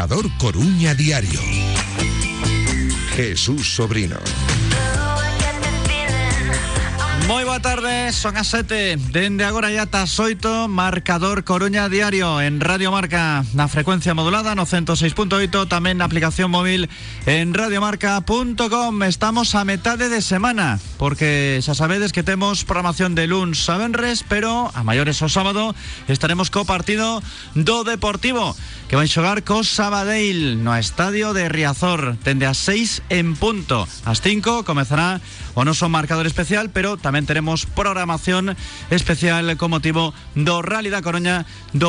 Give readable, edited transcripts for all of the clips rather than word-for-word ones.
Marcador Coruña Diario. Jesús Sobrino. Moi boa tarde, son as 7. Dende agora ya ata 8, Marcador Coruña Diario en Radio Marca, na frecuencia modulada no 106.8, tamén na aplicación móvil en radiomarca.com. Estamos a metade de semana, porque xa sabedes que temos programación de luns a venres, pero a maiores o sábado estaremos co partido do Deportivo, que vai xogar co Sabadell no estadio de Riazor, dende as 6 en punto. Ás 5 comezará o noso marcador especial, pero tamén teremos programación especial con motivo do Rally da Coruña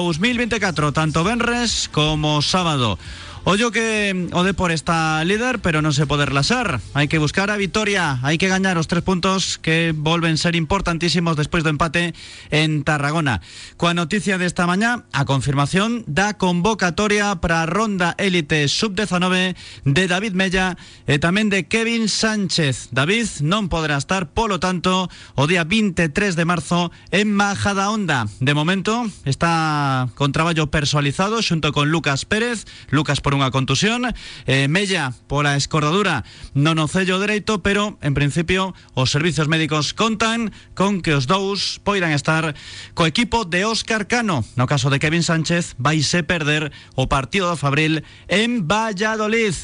2024, tanto venres como sábado. Ollo que o Depor está líder, pero non se pode relaxar. Hai que buscar a vitoria, hai que gañar os 3 puntos que volven ser importantísimos despois do empate en Tarragona. Coa noticia desta mañá, a confirmación da convocatoria para a ronda élite sub-19 de David Mella e tamén de Kevin Sánchez. David non poderá estar, polo tanto, o día 23 de marzo en Majadahonda. De momento está con traballo personalizado xunto con Lucas Pérez. Lucas por unha contusión, Mella pola escordadura no nocello dereito, pero en principio os servicios médicos contan con que os dous poidan estar co equipo de Óscar Cano. No caso de Kevin Sánchez, vaise perder o partido do Fabril en Valladolid.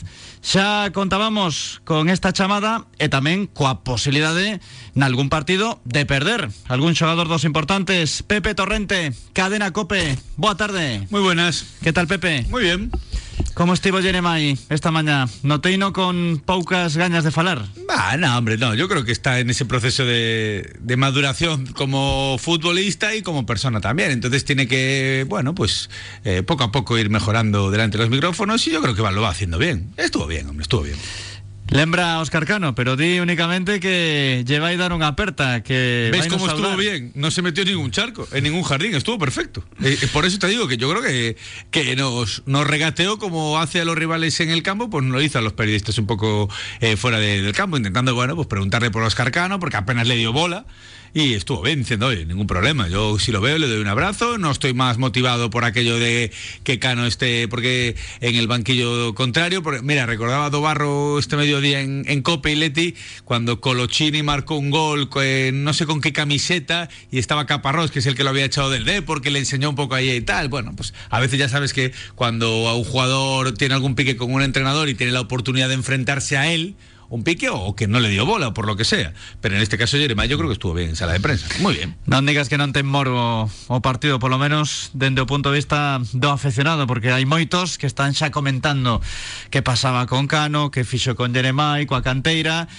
Xa contábamos con esta chamada e tamén coa posibilidade nalgún partido de perder algún xogador dos importantes. Pepe Torrente, Cadena COPE, boa tarde. Muy buenas. Que tal, Pepe? Muy bien. Como estivo Jeremai esta mañá? Noteino con poucas gañas de falar. No, hombre, no. Yo creo que está en ese proceso de maduración como futbolista y como persona también. Entonces tiene que, bueno, pues poco a poco ir mejorando delante de los micrófonos y yo creo que lo va haciendo bien. Estuvo bien, hombre, estuvo bien. Lembra a Óscar Cano, pero di únicamente que lleva a dar unha aperta, que ¿ves cómo estuvo bien? No se metió en ningún charco, en ningún jardín, estuvo perfecto. Por eso te digo que yo creo que nos regateó como hace a los rivales en el campo, pues lo hizo a los periodistas un poco fuera del campo, intentando, bueno, pues preguntarle por Óscar Cano, porque apenas le dio bola. Y estuvo bien diciendo, oye, ningún problema, yo si lo veo le doy un abrazo, no estoy más motivado por aquello de que Cano esté porque en el banquillo contrario, porque, mira, recordaba a Dobarro este mediodía en Cope y Leti, cuando Colochini marcó un gol, no sé con qué camiseta, y estaba Caparrós, que es el que lo había echado del D, porque le enseñó un poco ahí y tal. Bueno, pues a veces ya sabes que cuando a un jugador tiene algún pique con un entrenador y tiene la oportunidad de enfrentarse a él, un pique o que no le dio bola, por lo que sea. Pero en este caso Jeremai yo creo que estuvo bien en sala de prensa. Muy bien. Non digas que non ten morbo o partido, polo menos dende o punto de vista do aficionado, porque hai moitos que están xa comentando que pasaba con Cano, que fixo con Jeremai, coa canteira.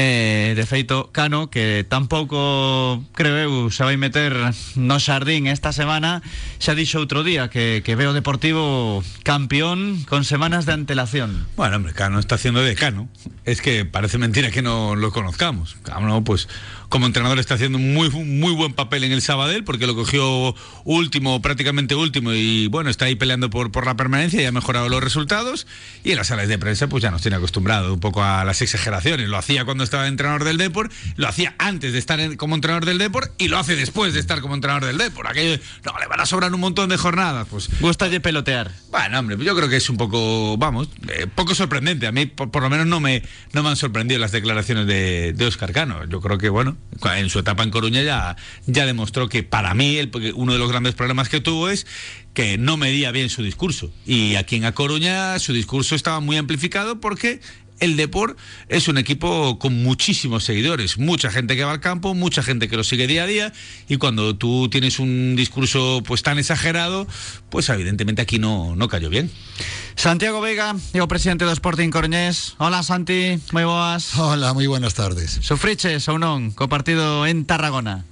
De feito, Cano, que tampouco, creo eu, se vai meter no xardín esta semana, xa dixo outro día que ve o Deportivo campeón con semanas de antelación. Bueno, hombre, Cano está haciendo de Cano. Es que parece mentira que no lo conozcamos. Cano, pues como entrenador está haciendo un muy buen papel en el Sabadell, porque lo cogió último, prácticamente último, y bueno, está ahí peleando por la permanencia y ha mejorado los resultados. Y en las salas de prensa pues ya nos tiene acostumbrado un poco a las exageraciones. Lo hacía cuando estaba entrenador del Depor, lo hacía antes de estar como entrenador del Depor y lo hace después de estar como entrenador del Depor. Aquello de, no, le van a sobrar un montón de jornadas. Pues gusta de pelotear. Bueno, hombre, yo creo que es un poco, poco sorprendente. A mí por lo menos no me han sorprendido las declaraciones de Óscar Cano. Yo creo que, bueno, en su etapa en Coruña ya demostró que para mí uno de los grandes problemas que tuvo es que no medía bien su discurso. Y aquí en A Coruña su discurso estaba muy amplificado porque el Depor es un equipo con muchísimos seguidores, mucha gente que va al campo, mucha gente que lo sigue día a día, y cuando tú tienes un discurso pues tan exagerado, pues evidentemente aquí no cayó bien. Santiago Veiga, o presidente do Sporting Coruñés. Hola, Santi, moi boas. Hola, moi buenas tardes. Sufriches ou non co partido en Tarragona?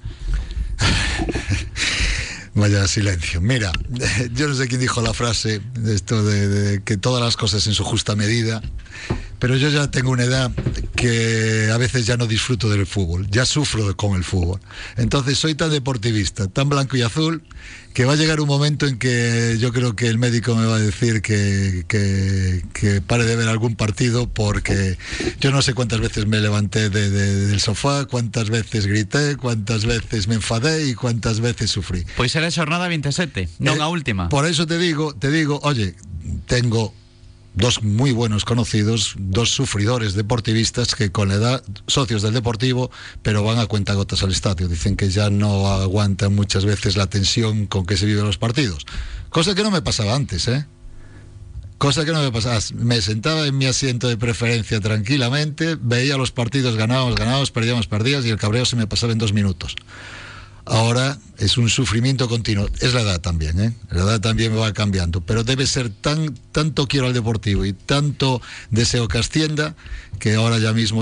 Vaya silencio. Mira, yo no sé quién dijo la frase de esto de que todas las cosas en su justa medida, pero yo ya tengo una edad que a veces ya no disfruto del fútbol, ya sufro con el fútbol. Entonces soy tan deportivista, tan blanco y azul, que va a llegar un momento en que yo creo que el médico me va a decir que pare de ver algún partido, porque yo no sé cuántas veces me levanté del sofá, cuántas veces grité, cuántas veces me enfadé y cuántas veces sufrí. Pois será a xornada 27, non a última. Por eso te digo, oye, tengo dos muy buenos conocidos, dos sufridores deportivistas que con la edad, socios del Deportivo, pero van a cuentagotas al estadio. Dicen que ya no aguantan muchas veces la tensión con que se viven los partidos. Cosa que no me pasaba antes, ¿eh? Cosa que no me pasaba. Me sentaba en mi asiento de preferencia tranquilamente, veía los partidos, ganábamos, perdías, y el cabreo se me pasaba en 2 minutos. Ahora es un sufrimiento continuo. Es la edad también, ¿eh? La edad también me va cambiando, pero debe ser tanto quiero al Deportivo y tanto deseo que ascienda, que ahora ya mismo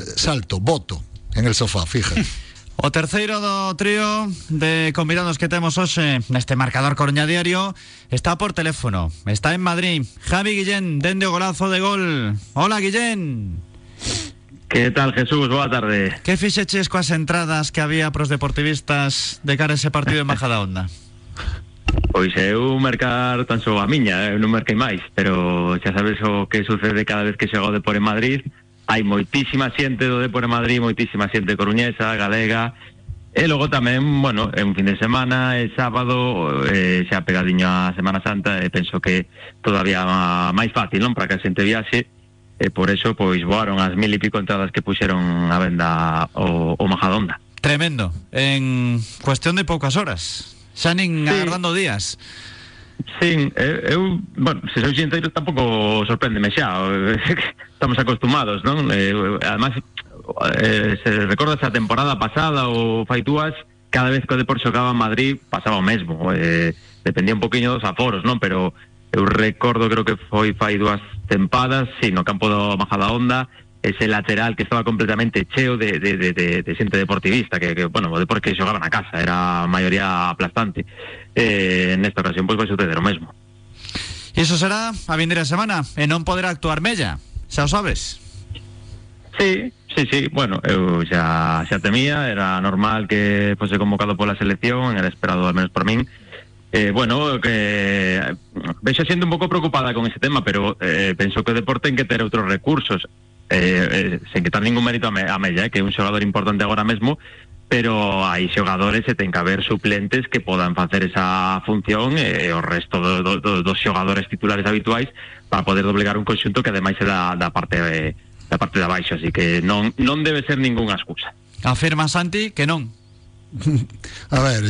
voto en el sofá, fíjate. O terceiro do trío de convidados que temos hoxe neste marcador Coruña Diario está por teléfono, está en Madrid. Javi Guillén, dende o golazo de gol. Hola, Guillén. Que tal, Jesús? Boa tarde. Que fixeches coas entradas que había pros deportivistas de cara a ese partido en Majadahonda? Pois eu mercar tan só a miña, eu non merquei máis, pero xa sabes o que sucede cada vez que chega o Depor en Madrid. Hai moitísima xente do Depor en Madrid, moitísima xente coruñesa, galega, e logo tamén, bueno, é un fin de semana, é sábado, xa pegadiño a Semana Santa, e penso que todavía máis fácil, non, para que a xente viaxe. E por eso, pois, voaron as 1000 e pico entradas que puxeron a venda o Majadahonda. Tremendo, en cuestión de poucas horas, xa nin agardando días. Sí, eu, bueno, se soy sincero, tampouco sorpréndeme xa, estamos acostumados, non? Además, se recordas a temporada pasada ou fai dúas, cada vez que o Depor xogaba en Madrid pasaba o mesmo, dependía un poquinho dos aforos, non? Pero eu recordo, creo que foi fai 2 tempadas, sí, no campo do Majadahonda, ese lateral que estaba completamente cheo de xente deportivista, que bueno, o Depor que xogaba na casa, era a maioría aplastante. Nesta ocasión, pois vai suceder o mesmo. E iso será a vindeira semana, e non poderá actuar Mella, xa o sabes? Sí, bueno, eu xa temía, era normal que fose convocado pola selección, era esperado al menos por min. Bueno, que vexo xente un pouco preocupada con ese tema, pero penso que o Depor ten que ter outros recursos, sen quitar ningún mérito a Mella, que é un xogador importante agora mesmo, pero hai xogadores e ten que haber suplentes que podan facer esa función, e o resto dos xogadores titulares habituais para poder doblegar un conxunto que ademais é da parte de abaixo, así que non debe ser ningunha excusa. Afirma Santi que non. A ver,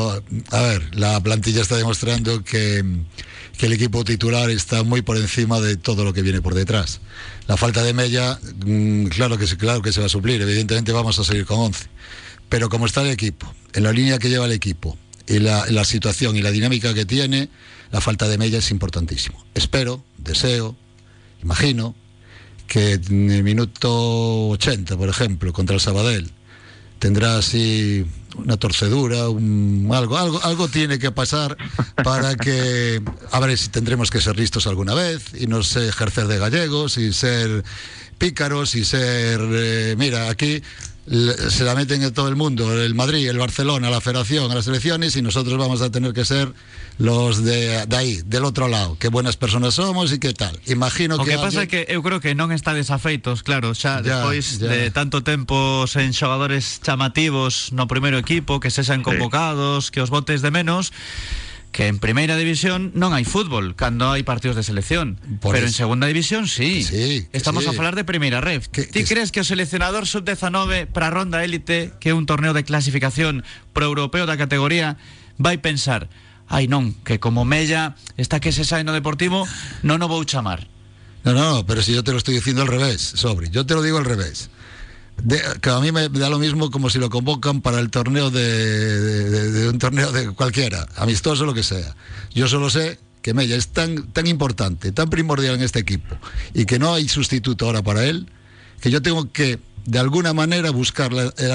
la plantilla está demostrando que el equipo titular está muy por encima de todo lo que viene por detrás. La falta de Mella, claro que se va a suplir, evidentemente vamos a seguir con 11. Pero como está el equipo, en la línea que lleva el equipo, y la situación y la dinámica que tiene, la falta de Mella es importantísimo. Espero, deseo, imagino, que en el minuto 80, por ejemplo, contra el Sabadell, tendrá así una torcedura, algo tiene que pasar para que, a ver si tendremos que ser listos alguna vez y no sé, ejercer de gallegos y ser pícaros y ser, mira, aquí se la meten en todo el mundo, el Madrid, el Barcelona, la Federación, a las selecciones, y nosotros vamos a tener que ser los de aí, del outro lado, que buenas personas somos e que tal. Imagino que pasa é que eu creo que non está desafeitos, claro, xa despois de tanto tempo sen xogadores chamativos no primeiro equipo, que sexan convocados, que os botes de menos, que en primeira división non hai fútbol cando hai partidos de selección, pero en segunda división sí. Estamos a falar de primeira ref. Ti crees que o seleccionador sub-19 para a ronda élite, que é un torneo de clasificación pro europeo da categoría, vai pensar: ai non, que como Mella está que se sae no Deportivo, non o vou chamar? No, pero si yo te lo estoy diciendo al revés, Sobri, yo te lo digo al revés. Que a mí me da lo mismo como si lo convocan para el torneo de un torneo de cualquiera, amistoso, lo que sea. Yo solo sé que Mella es tan importante, tan primordial en este equipo, y que no hay sustituto ahora para él, que yo tengo que de alguna manera buscar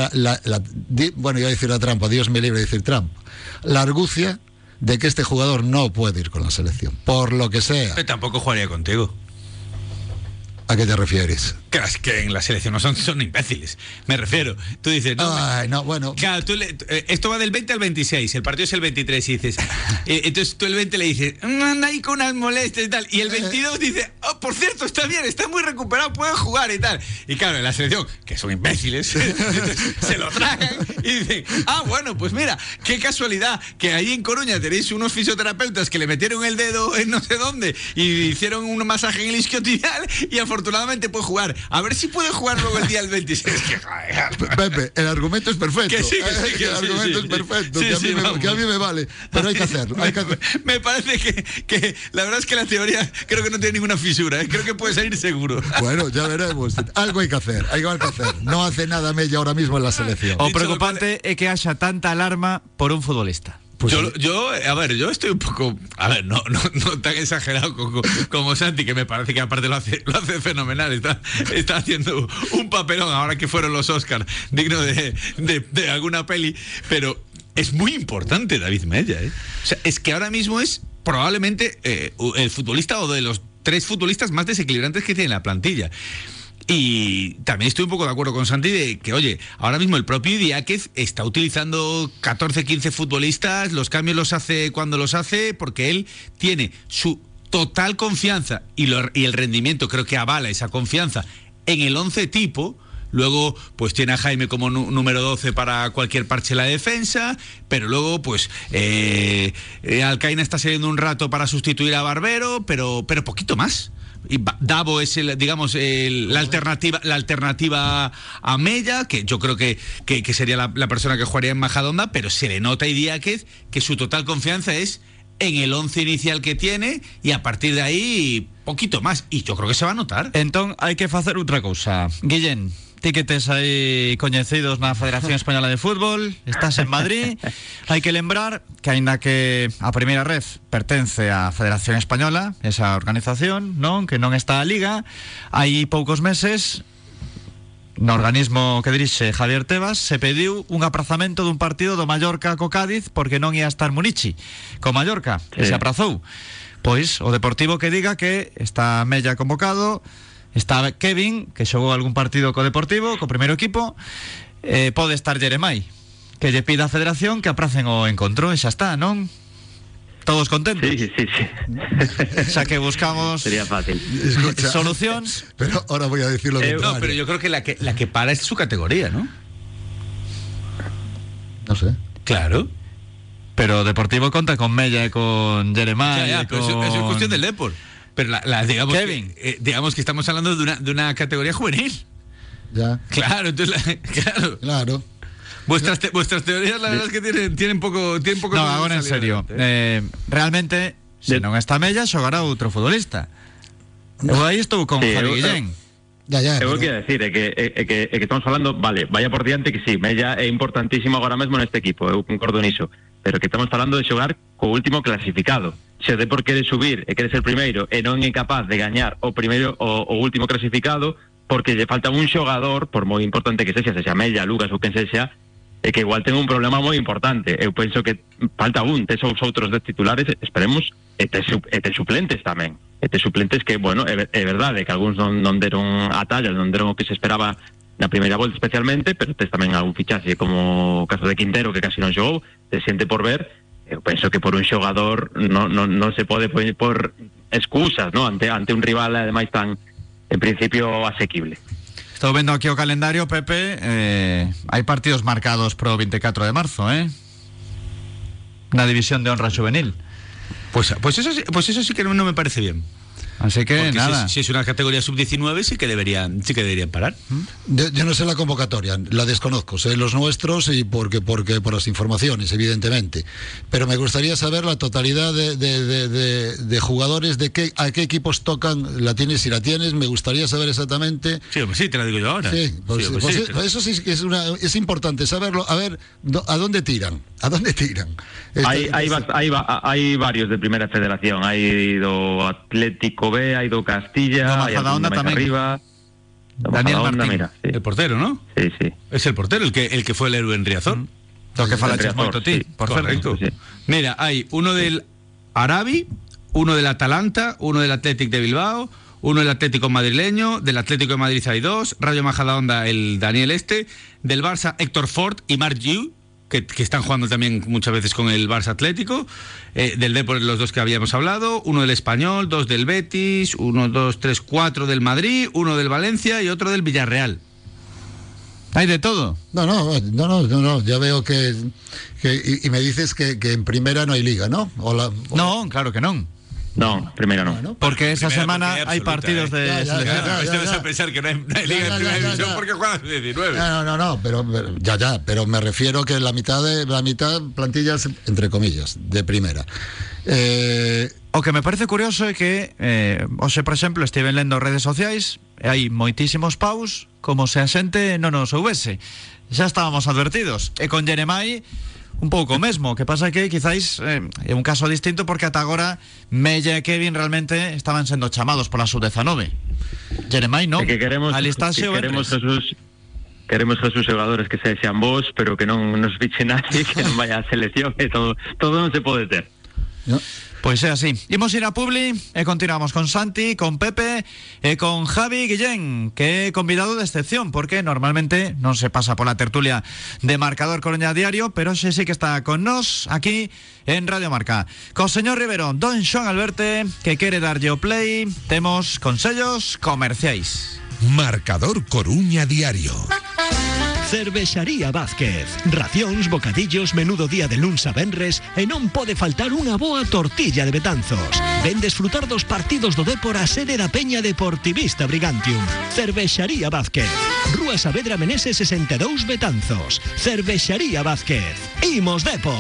bueno, iba a decir la trampa, Dios me libre de decir trampa, la argucia de que este jugador no puede ir con la selección, por lo que sea. Pero tampoco jugaría contigo. ¿A qué te refieres? Que en la selección no son imbéciles. Me refiero. Tú dices, no. Ay, no, bueno. Claro, esto va del 20 al 26, el partido es el 23 y dices. Entonces tú el 20 le dices, anda ahí con unas molestias y tal. Y el 22 dice, oh, por cierto, está bien, está muy recuperado, puede jugar y tal. Y claro, en la selección, que son imbéciles, se lo tragan y dicen, bueno, pues mira, qué casualidad que ahí en Coruña tenéis unos fisioterapeutas que le metieron el dedo en no sé dónde y hicieron un masaje en el isquiotibial y afortunadamente puede jugar. A ver si puede jugar luego el día del 26. Pepe, el argumento es perfecto. Que sí, el argumento es perfecto, Sí, que a mí me vale. Pero hay que hacerlo. Me parece que la verdad es que la teoría creo que no tiene ninguna fisura. Creo que puede salir seguro. Bueno, ya veremos. Algo hay que hacer. No hace nada Mella ahora mismo en la selección. O preocupante es que haya tanta alarma por un futbolista. Pues yo estoy un poco, no tan exagerado como Santi, que me parece que aparte lo hace fenomenal, está haciendo un papelón ahora que fueron los Oscars, digno de alguna peli, pero es muy importante David Mella, ¿eh? O sea, es que ahora mismo es probablemente el futbolista o de los 3 futbolistas más desequilibrantes que tiene la plantilla. Y también estoy un poco de acuerdo con Santi de que, oye, ahora mismo el propio Idiáquez está utilizando 14, 15 futbolistas, los cambios los hace cuando los hace, porque él tiene su total confianza y el rendimiento creo que avala esa confianza en el 11 tipo. Luego, pues tiene a Jaime como número 12 para cualquier parche en la defensa, pero luego, pues, Alcaina está saliendo un rato para sustituir a Barbero, pero poquito más. Y Davo es la alternativa a Mella, que yo creo que sería la persona que jugaría en Majadahonda, pero se le nota a Idiáquez que su total confianza es en el 11 inicial que tiene y a partir de ahí poquito más, y yo creo que se va a notar. Entón hai que facer outra cousa. Guillén, ti que tes aí coñecidos na Federación Española de Fútbol, estás en Madrid, hai que lembrar que aínda que a primeira red pertence á Federación Española, esa organización, non, que non está a Liga, hai poucos meses no organismo que dirixe Javier Tebas se pediu un aprazamento dun partido do Mallorca co Cádiz porque non ia estar Munichi co Mallorca, que se aprazou. Pois o Deportivo que diga que está Mella convocado, está Kevin, que xogou algún partido co Deportivo, co primeiro equipo, pode estar Jeremai, que lle pida a Federación que apracen o encontro e xa está, non? Todos contentos. Sí. Xa que buscamos sería fácil. solucións. Pero ahora voy a decir lo contrario. No, pero yo creo que la que para es su categoría, ¿no? No sé. Claro. Pero Deportivo conta con Mella e con Jeremai. Pero eso es cuestión del Depor. Pero digamos, Kevin. digamos que estamos hablando de una categoría juvenil. Ya. Claro, entonces Claro. Vuestras teorías, la verdad es que tienen poco No, agora en serio. Realmente, se non está Mella, xogará outro futbolista. Eu aí estou con Javi Guillén. Ya. Eu quero decir que estamos falando, vale, vaya por diante que sí, Mella é importantísimo agora mesmo neste equipo, eu concordo niso, pero que estamos falando de xogar co último clasificado. Se o Depor quere subir e quere ser primeiro e non é capaz de gañar o primeiro o último clasificado porque lle falta un xogador, por moi importante que sexa Mella, Lucas ou quen sexa, e que igual ten un problema moi importante. Eu penso que falta tes os outros 10 titulares, esperemos, e tes suplentes tamén. E tes suplentes que, bueno, é verdade que algúns non deron a talla, non deron o que se esperaba na primeira volta especialmente, pero tes tamén algún fichaxe como o caso de Quintero, que casi non xogou, te siente por ver. Eu penso que por un xogador non se pode por excusas, ¿no? ante un rival ademais tan, en principio, asequible. Estou vendo aquí o calendario, Pepe, hai partidos marcados pro 24 de marzo, na división de honra juvenil. Pues eso sí que no me parece bien. Así que porque nada. Si es una categoría sub-19 sí que deberían parar. Yo no sé la convocatoria, la desconozco, sé los nuestros y porque por las informaciones, evidentemente. Pero me gustaría saber la totalidad de jugadores, a qué equipos tocan. Si la tienes, me gustaría saber exactamente. Sí, pues sí, te la digo yo ahora. Sí, eso sí que es importante saberlo. A ver, ¿a dónde tiran? Hay varios de Primera Federación. Hay do Atlético B, hay do Castilla, hay Majadahonda tamén. Arriba. Daniel Martín, mira, sí. El portero, ¿no? Sí. Es el portero el que fue el héroe en Riazor. Lo que falaches Riazor, moito ti, sí. por Correcto. certo. Sí. Mira, hay uno del Arabi, uno del Atalanta, uno del Athletic de Bilbao, uno el Atlético madrileño, del Atlético de Madrid hay 2, Rayo Majadahonda el Daniel del Barça Héctor Ford y Marc Giu, que están jugando también muchas veces con el Barça Atlético, del Depor los 2 que habíamos hablado, uno del Español, 2 del Betis, 1, 2, 3, 4 del Madrid, uno del Valencia y otro del Villarreal. ¿Hay de todo? No, ya veo que y me dices que en primera no hay liga, ¿no? No, claro que no. No, primero no. Porque esa semana porque hay partidos de selección. Te vas a pensar que no hay liga en primera división porque juegan 19. No, pero me refiero que la mitad plantillas, entre comillas, de primera. O que me parece curioso é que hoxe, por exemplo, estiven lendo redes sociais e hai moitísimos paus como se a xente non nos soubese. Xa estábamos advertidos. E con Jeremai un pouco mesmo, que pasa que quizáis é un caso distinto porque ata agora Mella e Kevin realmente estaban sendo chamados pola sub-19. Jeremai non, alistaxe o queremos Jesús xogadores que sexan vos, pero que non nos fiche nadie, que non vaya a selección, e todo non se pode ter. No. Pois é así. Imos ir a Publi e continuamos con Santi, con Pepe e con Javi Guillén, que é convidado de excepción, porque normalmente non se pasa pola tertulia de Marcador Coruña Diario, pero xe sí que está con nós aquí en Radio Marca. Co señor Rivero, don Xoan Alberte, que quere darlle o play, temos consellos comerciais. Marcador Coruña Diario. Cervexaría Vázquez. Racións, bocadillos, menudo día de luns a venres e non pode faltar unha boa tortilla de Betanzos. Ven desfrutar dos partidos do Depor a sede da Peña Deportivista Brigantium. Cervexaría Vázquez. Rúa Saavedra Meneses 62 Betanzos. Cervexaría Vázquez. Imos Depor.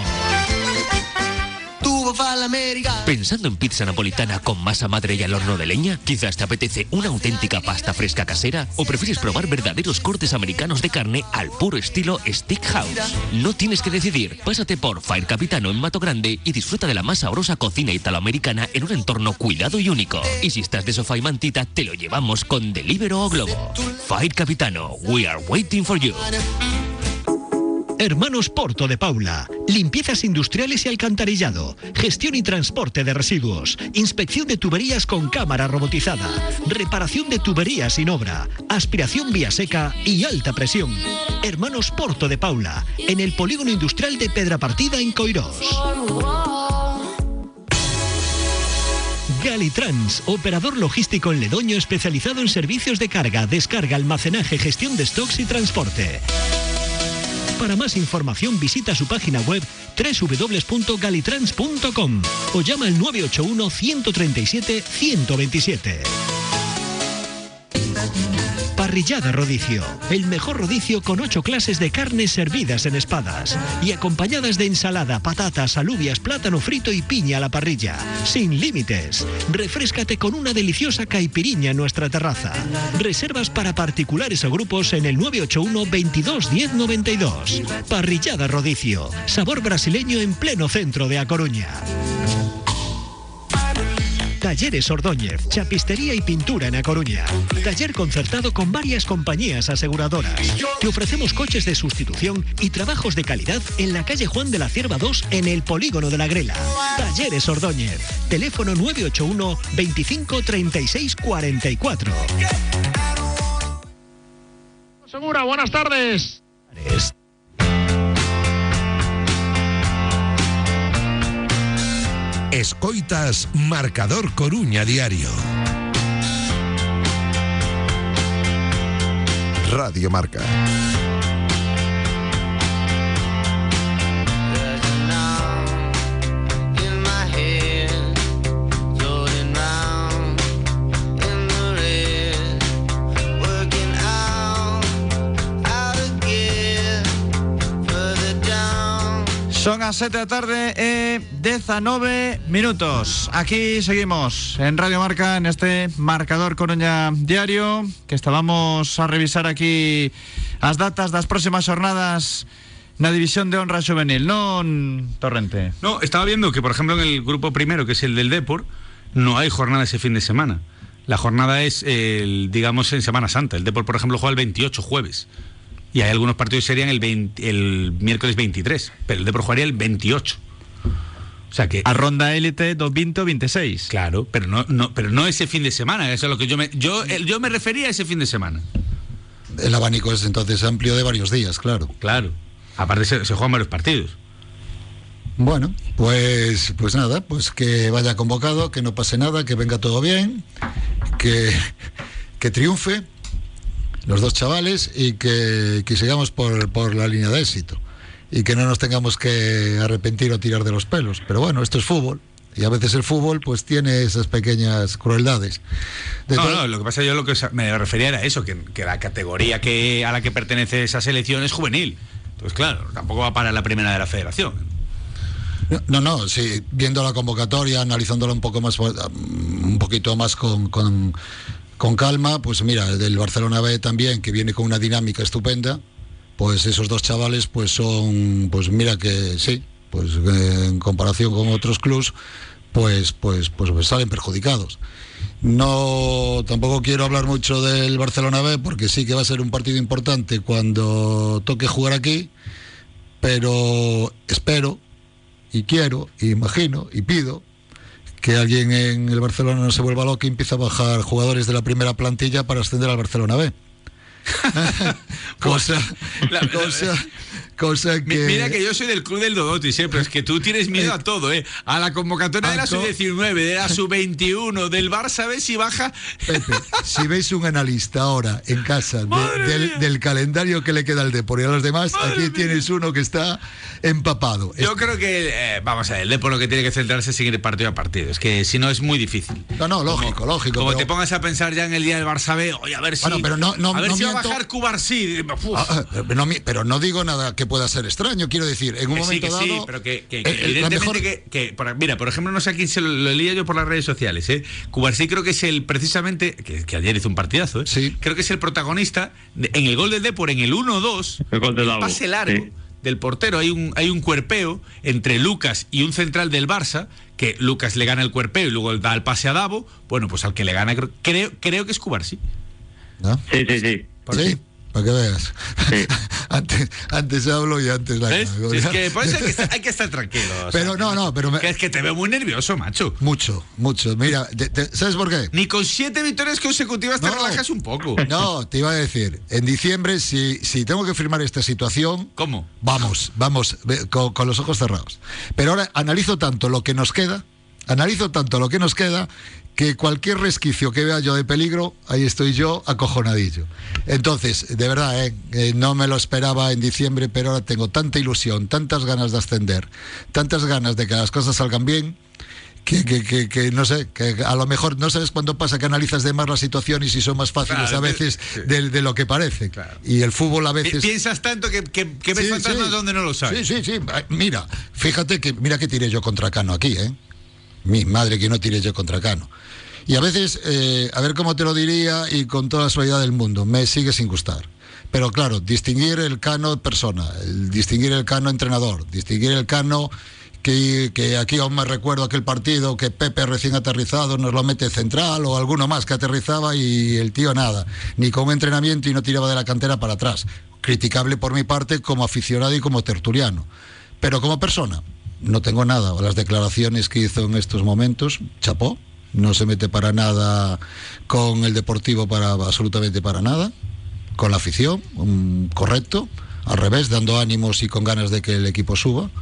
¿Pensando en pizza napolitana con masa madre y al horno de leña? ¿Quizás te apetece una auténtica pasta fresca casera? ¿O prefieres probar verdaderos cortes americanos de carne al puro estilo Steakhouse? No tienes que decidir. Pásate por Fire Capitano en Mato Grande y disfruta de la más sabrosa cocina italoamericana en un entorno cuidado y único. Y si estás de sofá y mantita, te lo llevamos con Deliveroo o Globo. Fire Capitano, we are waiting for you. Hermanos Porto de Paula. Limpiezas industriales y alcantarillado. Gestión y transporte de residuos. Inspección de tuberías con cámara robotizada. Reparación de tuberías sin obra. Aspiración vía seca y alta presión. Hermanos Porto de Paula. En el polígono industrial de Pedrapartida en Coirós. Galitrans, operador logístico en Ledoño especializado en servicios de carga, descarga, almacenaje, gestión de stocks y transporte. Para más información visita su página web www.galitrans.com o llama al 981 137 127. Parrillada Rodicio, el mejor rodicio con 8 clases de carnes servidas en espadas y acompañadas de ensalada, patatas, alubias, plátano frito y piña a la parrilla, sin límites. Refréscate con una deliciosa caipiriña en nuestra terraza. Reservas para particulares o grupos en el 981 22 10 92. Parrillada Rodicio, sabor brasileño en pleno centro de A Coruña. Talleres Ordóñez, chapistería y pintura en A Coruña. Taller concertado con varias compañías aseguradoras. Te ofrecemos coches de sustitución y trabajos de calidad en la calle Juan de la Cierva 2 en el polígono de la Grela. Talleres Ordóñez. Teléfono 981 25 36 44. Segura, buenas tardes. Escoitas Marcador Coruña Diario. Radio Marca. Son as 7 da tarde e 19 minutos. Aquí seguimos en Radio Marca, en este Marcador Coruña Diario, que estábamos a revisar aquí as datas das próximas jornadas na División de Honra Juvenil, non, Torrente? No, estaba viendo que, por ejemplo, en el grupo primero, que es el del Depor, no hay jornada ese fin de semana. La jornada es, digamos, en Semana Santa. El Depor, por ejemplo, juega el 28 jueves. Y hay algunos partidos que serían el miércoles 23, pero el Depor jugaría el 28. O sea que a ronda élite do 20 o 26. claro, pero no ese fin de semana, eso es lo que yo me refería a ese fin de semana. El abanico es entonces amplio de varios días, claro. Claro. Aparte se juegan varios partidos. Bueno, pues nada, pues que vaya convocado, que no pase nada, que venga todo bien, que triunfe los dos chavales y que sigamos por la línea de éxito y que no nos tengamos que arrepentir o tirar de los pelos. Pero bueno, esto es fútbol. Y a veces el fútbol pues tiene esas pequeñas crueldades. No, lo que pasa, yo lo que me refería era eso, que la categoría a la que pertenece esa selección es juvenil. Entonces, claro, tampoco va para la primera de la federación. No, sí, viendo la convocatoria, analizándola un poquito más con calma, pues mira, del Barcelona B también, que viene con una dinámica estupenda, pues esos dos chavales pues son, pues mira que sí, pues en comparación con otros clubs, pues salen perjudicados. No, tampoco quiero hablar mucho del Barcelona B, porque sí que va a ser un partido importante cuando toque jugar aquí, pero espero y quiero, y imagino y pido que alguien en el Barcelona no se vuelva loco y empiece a bajar jugadores de la primera plantilla para ascender al Barcelona B. cosa que... Mira que yo soy del club del Dodoti siempre, es que tú tienes miedo a todo, a la convocatoria de la sub-19, de la sub-21, del Barça, ves si baja. Pepe, si veis un analista ahora en casa del calendario que le queda al Depor y a los demás, aquí tienes uno que está empapado. Yo creo que, vamos a ver, el Depor lo que tiene que centrarse es seguir partido a partido, es que si no es muy difícil. No, lógico. Como pero... te pongas a pensar ya en el día del Barça B, oye, a ver si, pero a ver si va a miento. bajar Cubarsí. Pero no digo nada que pueda ser extraño, quiero decir, en un momento dado... Sí, pero que evidentemente mira, por ejemplo, no sé a quién se lo leía yo por las redes sociales, Cubarsí creo que es precisamente, que ayer hizo un partidazo, sí. Creo que es el protagonista en el gol del Depor, en el 1-2, el pase largo, sí, del portero, hay un cuerpeo entre Lucas y un central del Barça, que Lucas le gana el cuerpeo y luego da el pase a Davo, bueno, pues al que le gana creo que es Cubarsí. ¿No? Sí. Sí, para que veas. Sí. antes hablo y antes la cago. Es que por eso hay que estar tranquilo. Pero es que te veo muy nervioso, macho. Mucho. Mira, ¿sabes por qué? Ni con 7 victorias consecutivas te relajas un poco. No, te iba a decir, en diciembre, si tengo que firmar esta situación... ¿Cómo? Vamos, con los ojos cerrados. Pero ahora analizo tanto lo que nos queda, que cualquier resquicio que vea yo de peligro, ahí estoy yo acojonadillo. Entonces, de verdad, no me lo esperaba en diciembre, pero ahora tengo tanta ilusión, tantas ganas de ascender, tantas ganas de que las cosas salgan bien, que no sé, que a lo mejor no sabes cuándo pasa que analizas de más la situación y si son más fáciles, claro, a veces de lo que parece. Claro. Y el fútbol a veces... Piensas tanto que ves fantasmas donde no lo sabes. Sí. Mira, fíjate que tiré yo contra Cano aquí, Mi madre que no tiré yo contra Cano. Y a veces, a ver cómo te lo diría y con toda la suavidad del mundo, me sigue sin gustar. Pero claro, distinguir el Cano persona, distinguir el Cano entrenador, distinguir el Cano que aquí aún me recuerdo aquel partido que Pepe recién aterrizado nos lo mete central o alguno más que aterrizaba y el tío nada, ni con un entrenamiento y no tiraba de la cantera para atrás. Criticable por mi parte como aficionado y como tertuliano. Pero como persona, no tengo nada. Las declaraciones que hizo en estos momentos, chapó. No se mete para nada con el Deportivo, absolutamente para nada, con la afición, correcto, al revés, dando ánimos y con ganas de que el equipo suba.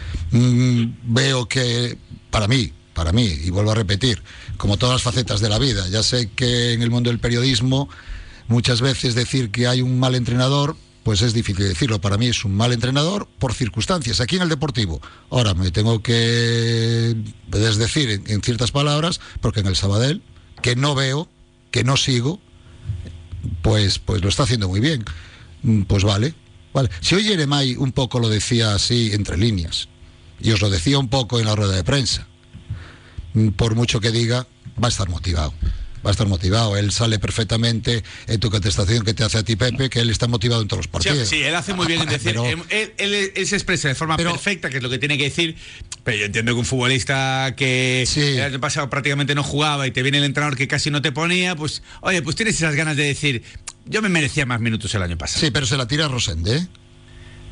Veo que, para mí, y vuelvo a repetir, como todas las facetas de la vida, ya sé que en el mundo del periodismo muchas veces decir que hay un mal entrenador, pues es difícil decirlo. Para mí es un mal entrenador por circunstancias, aquí en el Deportivo. Ahora me tengo que desdecir en ciertas palabras, porque en el Sabadell, que no veo, que no sigo, pues lo está haciendo muy bien. Pues vale. Si hoy Yeremay un poco lo decía así entre líneas, y os lo decía un poco en la rueda de prensa, por mucho que diga, va a estar motivado. Él sale perfectamente en tu contestación que te hace a ti, Pepe, que él está motivado en todos los partidos. Sí, él hace muy bien en decir, él se expresa de forma perfecta, que es lo que tiene que decir, pero yo entiendo que un futbolista que el año pasado prácticamente no jugaba y te viene el entrenador que casi no te ponía, pues, oye, pues tienes esas ganas de decir, yo me merecía más minutos el año pasado. Sí, pero se la tira a Rosende,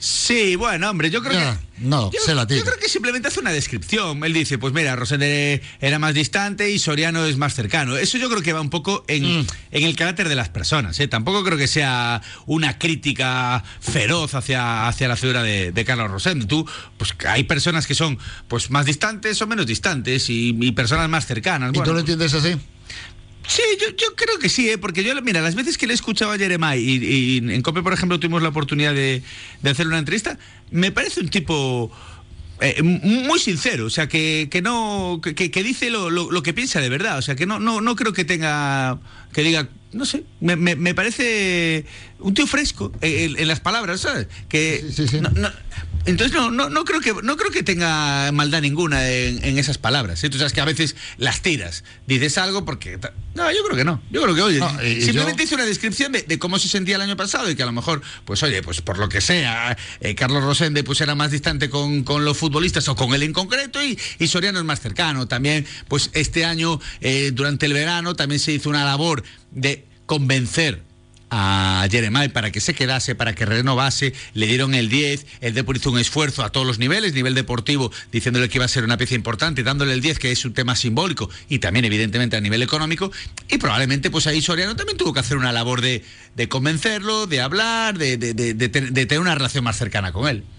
Sí, bueno, hombre, yo creo Ya, que... no, se la tira. Yo creo que simplemente hace una descripción. Él dice, pues mira, Rosende era más distante y Soriano es más cercano. Eso yo creo que va un poco en el carácter de las personas, ¿eh? Tampoco creo que sea una crítica feroz hacia la figura de Carlos Rosende. Pues hay personas que son pues más distantes o menos distantes y personas más cercanas. ¿Y tú lo entiendes así? Sí, yo creo que sí, porque mira, las veces que le he escuchado a Jeremai y en COPE, por ejemplo, tuvimos la oportunidad de hacerle una entrevista, me parece un tipo muy sincero, o sea, que dice lo que piensa de verdad, o sea, que no creo que diga, no sé, me parece un tío fresco en las palabras, ¿sabes? Que Sí. entonces no creo que tenga maldad ninguna en esas palabras, ¿eh? Tú sabes que a veces las tiras, dices algo porque... No, yo creo que no. Yo creo que, oye, simplemente hice una descripción de cómo se sentía el año pasado y que a lo mejor, pues oye, pues por lo que sea, Carlos Rosende pues era más distante con los futbolistas o con él en concreto y Soriano es más cercano. También, pues este año, durante el verano, también se hizo una labor de convencer a Jeremai para que se quedase, para que renovase, le dieron el 10, el Depor hizo un esfuerzo a todos los niveles, nivel deportivo, diciéndole que iba a ser una pieza importante, dándole el 10, que es un tema simbólico, y también evidentemente a nivel económico, y probablemente pues ahí Soriano también tuvo que hacer una labor de convencerlo, de hablar, de tener una relación más cercana con él.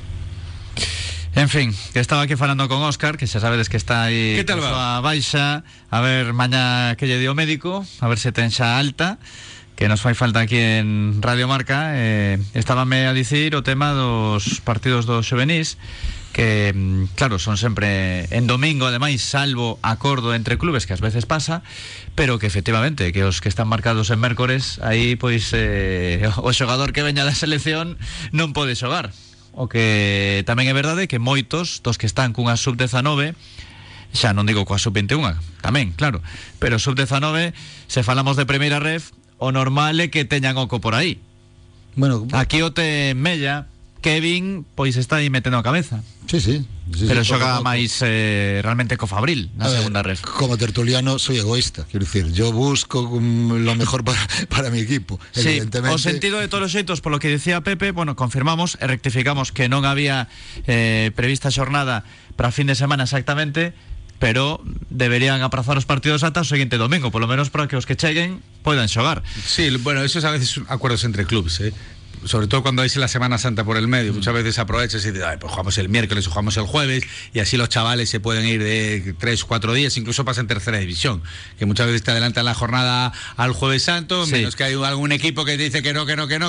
En fin, que estaba aquí falando con Óscar, que xa sabedes que está aí ¿Qué tal con va? súa baixa, a ver mañá que lle dio o médico, a ver se ten xa alta, que nos fai falta aquí en Radio Marca. Estábame a dicir o tema dos partidos dos xuvenís, que claro, son sempre en domingo, ademais, salvo acordo entre clubes, que ás veces pasa, pero que efectivamente, que os que están marcados en mércores, aí pois o xogador que veña da selección non pode xogar. O que tamén é verdade que moitos dos que están cunha sub-19, xa non digo coa sub-21 tamén, claro, pero sub-19, se falamos de primeira ref, o normal é que teñan oco por aí. Bueno, Aquí o te Mella, Kevin, pois está aí metendo a cabeza, sí, pero poco xoga a poco. máis realmente co Fabril na A ver, segunda ref. Como tertuliano soy egoísta, quiero decir, yo busco lo mejor para mi equipo. Sí, Evidentemente. o sentido de todos os xeitos, polo que dicía Pepe, bueno, confirmamos e rectificamos que non había prevista xornada para fin de semana exactamente, pero deberían aprazar os partidos ata o seguinte domingo, polo menos para que os que cheguen poidan xogar. Sí, bueno, eso es a veces acuerdos entre clubes, ¿eh? Sobre todo cuando hay la Semana Santa por el medio, muchas veces aprovechas y dices, pues jugamos el miércoles o jugamos el jueves, y así los chavales se pueden ir de 3 o 4 días, incluso pasan tercera división, que muchas veces te adelantan la jornada al Jueves Santo, Sí. menos que hay algún equipo que te dice que no,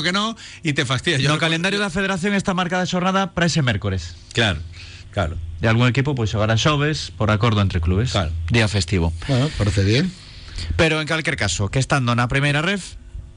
y te fastidia. No calendario da Federación está marcada a xornada para ese mércores. Claro. De algún equipo pois xogará xoves por acordo entre clubes. Claro. Día festivo. Bueno, parece bien. Pero en calquer caso, que estando na primeira ref,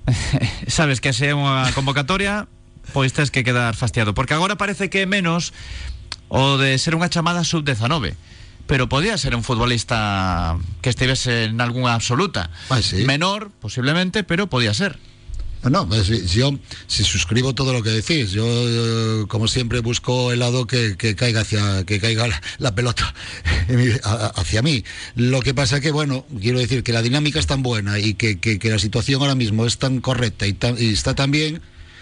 sabes que se é unha convocatoria, pois tes que quedar fastiado, porque agora parece que é menos o de ser unha chamada sub-19, pero podía ser un futbolista que estivese en algunha absoluta. Sí. Menor, posiblemente, pero podía ser. No, pues yo si suscribo todo lo que decís. Yo como siempre busco el lado que caiga la pelota hacia mí. Lo que pasa que, bueno, quiero decir que la dinámica es tan buena y que la situación ahora mismo es tan correcta y está tan bien,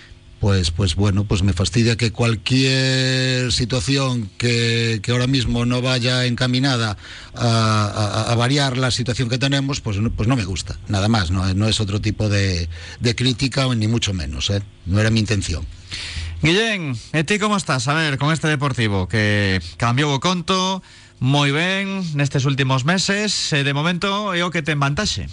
pues bueno, pues me fastidia que cualquier situación que ahora mismo no vaya encaminada a variar la situación que tenemos, pues no me gusta, nada más, no es otro tipo de crítica, ni mucho menos, no era mi intención. Guillén, e ti como estás? A ver, con este Deportivo que cambiou o conto moi ben nestes últimos meses, de momento é o que ten vantaxe.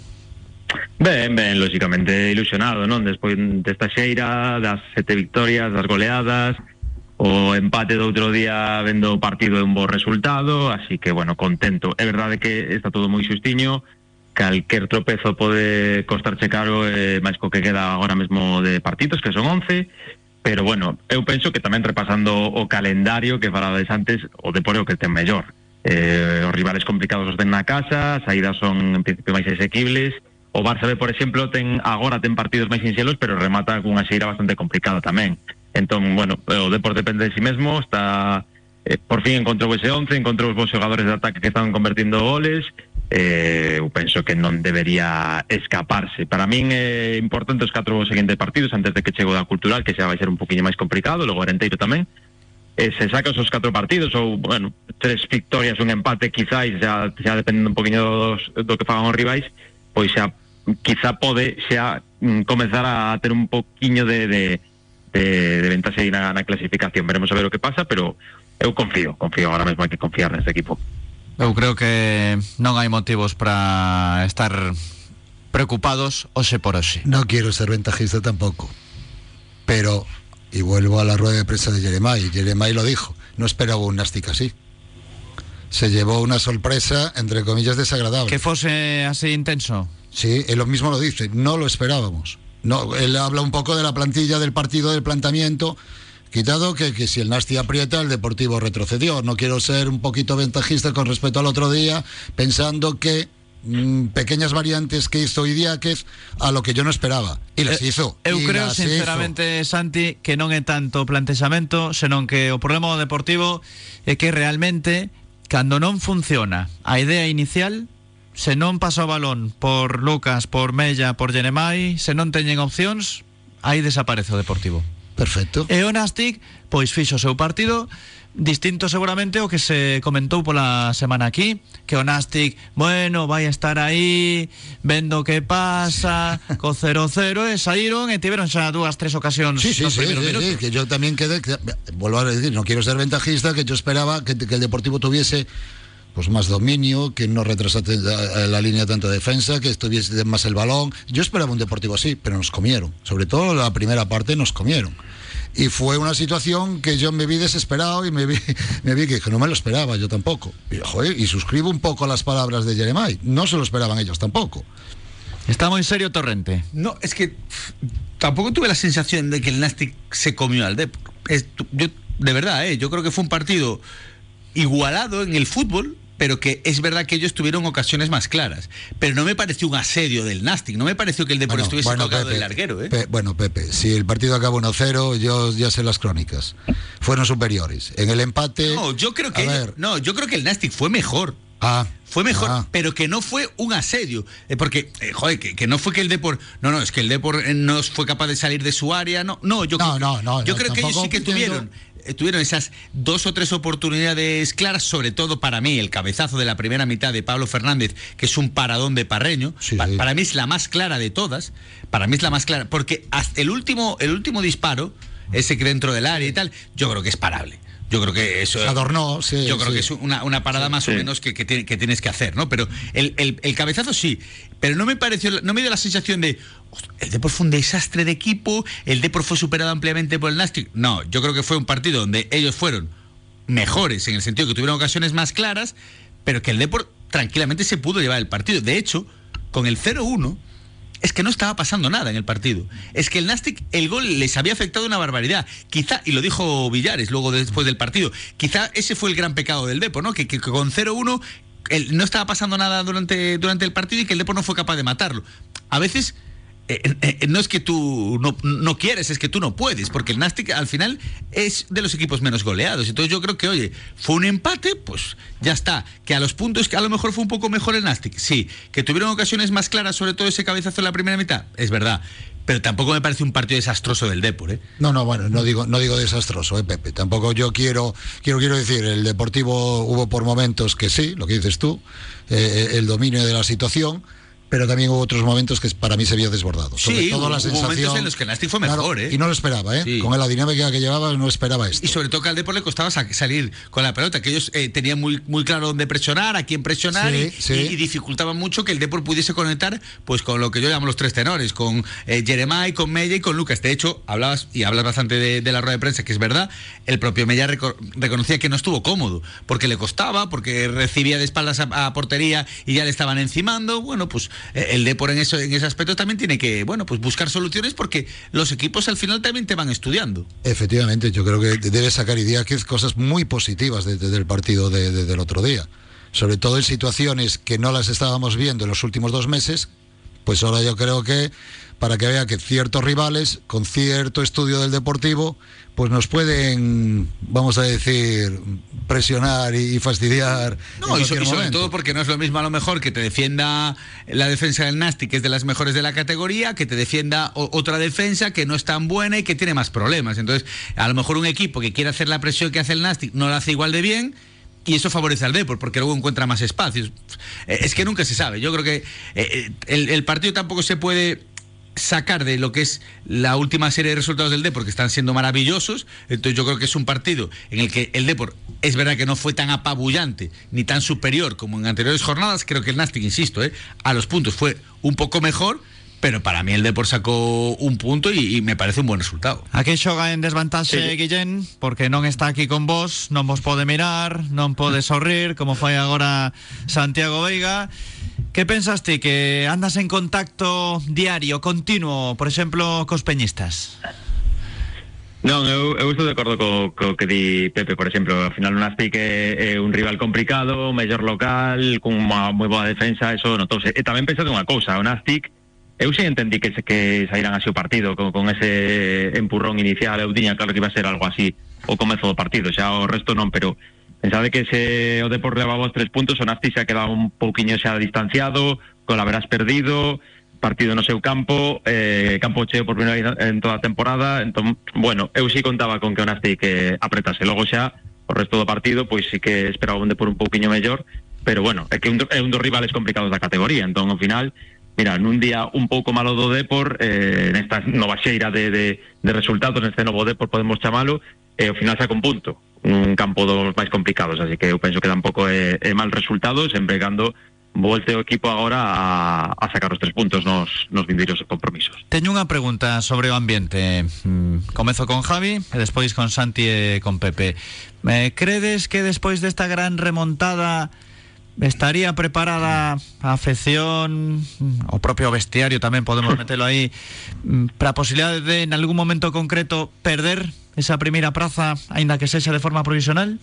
Ben, lógicamente ilusionado, non? Despois desta xeira, das 7 victorias, das goleadas, o empate do outro día vendo o partido é un bo resultado, así que, bueno, contento. É verdade que está todo moi xustiño, calquer tropezo pode costarche caro, máis co que queda agora mesmo de partidos, que son 11, pero, bueno, eu penso que tamén repasando o calendario que falabades antes, o Depor é o que ten mellor. Os rivales complicados os ten na casa, as saídas son en principio máis asequibles. O Barça B, por exemplo, ten partidos máis sinxelos, pero remata cunha xeira bastante complicada tamén. Entón, bueno, o Depor depende de si mesmo, está por fin encontrou ese 11, encontrou os bons xogadores de ataque que están convertindo goles, eu penso que non debería escaparse. Para min é importante os 4 seguintes partidos antes de que chego da Cultural, que xa vai ser un poquinho máis complicado, logo Arenteiro tamén. Se sacas os 4 partidos ou, bueno, 3 victorias, un empate quizás, xa dependendo un poquinho do que fagan os rivais, pois xa quizá pode xa comenzar a ter un poquinho de ventaxe aí na clasificación. Veremos a ver o que pasa, pero eu confío agora mesmo, hai que confiar neste equipo. Eu creo que non hai motivos para estar preocupados hoxe por hoxe. No quiero ser ventajista tampoco, pero, y vuelvo a la rueda de prensa de Jeremai lo dijo, no esperaba un Nastic así. Se llevó una sorpresa, entre comillas, desagradable. Que fose así intenso. Sí, él lo mismo lo dice, no lo esperábamos. No, él habla un poco de la plantilla del partido, del planteamiento, quitado que si el Nastic aprieta, el Deportivo retrocedió. No quiero ser un poquito ventajista con respecto al otro día, pensando que pequeñas variantes que hizo Idiáquez a lo que yo no esperaba, y les hizo. Eu creo sinceramente, Santi, que non é tanto o plantexamento, senón que o problema do Deportivo é que realmente cando non funciona a idea inicial, se non pasa o balón por Lucas, por Mella, por Jeremai, se non teñen opcións, aí desaparece o Deportivo. Perfecto. E o Nastic, pois fixo o seu partido, distinto seguramente o que se comentou pola semana aquí, que o Nastic, bueno, vai estar aí vendo que pasa co 0-0, e saíron e tiveron xa 2-3 ocasións nos primeros minutos. Sí, que yo también quedé, vuelvo a decir, no quiero ser ventajista, que yo esperaba que el Deportivo tuviese pues más dominio, que no retrasase la línea tanto de defensa, que estuviese más el balón. Yo esperaba un Deportivo así, pero nos comieron, sobre todo la primera parte nos comieron. Y fue una situación que yo me vi desesperado y me vi que no me lo esperaba yo tampoco. Y suscribo un poco las palabras de Jeremai. No se lo esperaban ellos tampoco. Está muy serio Torrente. No, es que tampoco tuve la sensación de que el Nastic se comió al Depor. Yo, de verdad, yo creo que fue un partido igualado en el fútbol, pero que es verdad que ellos tuvieron ocasiones más claras. Pero no me pareció un asedio del Nastic, no me pareció que el Depor estuviese tocado del larguero. Bueno, Pepe, si el partido acaba 1-0, yo ya sé las crónicas. Fueron superiores. En el empate... No, yo creo que el Nastic fue mejor. Fue mejor, pero que no fue un asedio. Porque, que no fue que el Depor... No, es que el Depor no fue capaz de salir de su área. Yo creo que ellos sí que tuvieron esas 2 o 3 oportunidades claras, sobre todo para mí el cabezazo de la primera mitad de Pablo Fernández, que es un paradón de Parreño. Para mí es la más clara de todas, porque hasta el último disparo, ese que dentro del área y tal, yo creo que es parable. Yo creo que eso adornó, yo creo que es una parada más o menos que tienes que hacer, ¿no? Pero el cabezazo sí, pero no me dio la sensación de el Depor fue un desastre de equipo, el Depor fue superado ampliamente por el Nastic. No, yo creo que fue un partido donde ellos fueron mejores en el sentido que tuvieron ocasiones más claras, pero que el Depor tranquilamente se pudo llevar el partido. De hecho, con el 0-1 es que no estaba pasando nada en el partido. Es que el Nastic, el gol les había afectado una barbaridad. Quizá, y lo dijo Villares luego después del partido, quizá ese fue el gran pecado del Depor, ¿no? Que con 0-1 no estaba pasando nada durante el partido y que el Depor no fue capaz de matarlo. A veces no es que tú no quieres, es que tú no puedes, porque el Nastic al final es de los equipos menos goleados. Entonces yo creo que, oye, fue un empate, pues ya está. Que a los puntos, que a lo mejor fue un poco mejor el Nastic, sí. Que tuvieron ocasiones más claras, sobre todo ese cabezazo en la primera mitad, es verdad. Pero tampoco me parece un partido desastroso del Depor, No, bueno, no digo desastroso, Pepe. Tampoco yo quiero decir, el Deportivo hubo por momentos que sí, lo que dices tú, el dominio de la situación, pero también hubo otros momentos que para mí se vio desbordado. Sobre todo la sensación, hubo momentos en los que el Nastic fue mejor, Y no lo esperaba, Sí. Con la dinámica que llevaba no esperaba esto. Y sobre todo que al Depor le costaba salir con la pelota, que ellos tenían muy claro dónde presionar, a quién presionar, y dificultaban mucho que el Depor pudiese conectar pues con lo que yo llamo los 3 tenores, con Jeremai, con Mella y con Lucas. De hecho, hablas bastante de la rueda de prensa, que es verdad, el propio Mella reconocía que no estuvo cómodo, porque le costaba, porque recibía de espaldas a portería y ya le estaban encimando. Bueno, pues el Depor en ese aspecto también tiene que, pues buscar soluciones, porque los equipos al final también te van estudiando. Efectivamente, yo creo que debe sacar Idiáquez cosas muy positivas del partido del otro día, sobre todo en situaciones que no las estábamos viendo en los últimos 2 meses. Pues ahora yo creo que para que vea que ciertos rivales, con cierto estudio del Deportivo, pues nos pueden, vamos a decir, presionar y fastidiar. No, y sobre todo porque no es lo mismo a lo mejor que te defienda la defensa del Nastic, que es de las mejores de la categoría, que te defienda otra defensa que no es tan buena y que tiene más problemas. Entonces, a lo mejor un equipo que quiere hacer la presión que hace el Nastic no la hace igual de bien, y eso favorece al Depor porque luego encuentra más espacios. Es que nunca se sabe. Yo creo que el partido tampoco se puede sacar de lo que es la última serie de resultados del Depor, que están siendo maravillosos. Entonces yo creo que es un partido en el que el Depor, es verdad que no fue tan apabullante ni tan superior como en anteriores jornadas. Creo que el Nastic, insisto, a los puntos fue un poco mejor, pero para mí el Depor sacó un punto y me parece un buen resultado. Aquí xoga en desvantaxe, sí, Guillén, porque non está aquí con vos, non vos pode mirar, non pode sorrir, como fai agora Santiago Veiga. Que pensas ti, que andas en contacto diario, continuo, por exemplo, cos peñistas? Non, eu estou de acordo co que di Pepe, por exemplo. Ao final o Nastic é un rival complicado, mellor local, con unha moi boa defensa, eso notouse. E tamén pensade unha cousa, o Nastic, eu sei entendí que saíran así o partido con ese empurrón inicial. Eu tiña claro que iba a ser algo así o comezo do partido, xa o resto non, pero pensade que se o Depor levaba os 3 puntos, o Nastic xa quedaba un pouquiño xa distanciado, con la verás perdido, partido no seu campo, campo cheo por primeira vez en toda a temporada. Entón, bueno, eu sí contaba con que o Nastic apretase. Logo xa o resto do partido, pois sí que esperaba un Depor un pouquiño mellor, pero bueno, é que é un dos rivales complicados da categoría. Entón, ao final, mira, nun día un pouco malo do Depor, nesta nova xeira de resultados, neste novo Depor podemos chamalo, e ao final saca un punto, un campo dos máis complicados, así que eu penso que tampouco é mal resultado, sempre cando volte o equipo agora a sacar os 3 puntos nos vindeiros compromisos. Teño unha pregunta sobre o ambiente. Comezo con Javi e despois con Santi e con Pepe. Credes que despois desta gran remontada estaría preparada a afección, o propio vestiario tamén podemos metelo aí, para a posibilidade de en algún momento concreto perder esa primeira praza, aínda que sexa de forma provisional?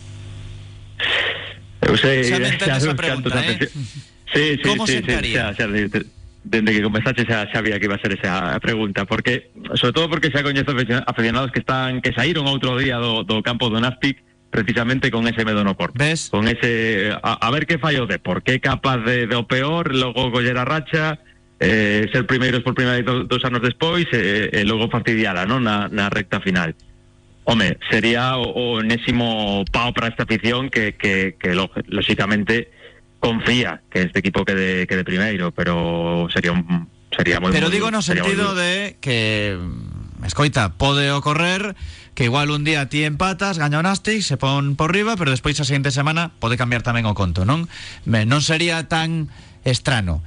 Eu sei, xa me entende esa pregunta, Sí, como sentaría? Xa, dende que comenzaste xa sabía que iba a ser esa pregunta, porque sobre todo porque xa coñezo aficionados que saíron outro día do campo do Nastic precisamente con ese medo no corpo. ¿Ves? Con ese a ver que fallo de por qué capaz de o peor, logo coller a racha, ser primeiros por primeira vez 2 anos despois, e logo fastidiala, non, na recta final. Home, sería o enésimo pao para esta afición que lógicamente confía que este equipo quede primeiro, pero sería moi. Pero digo no sentido de que, escoita, pode ocorrer que igual un día ti empatas, gaña o Nastic, se pon por riba, pero despois a seguinte semana pode cambiar tamén o conto, non? Non sería tan estrano.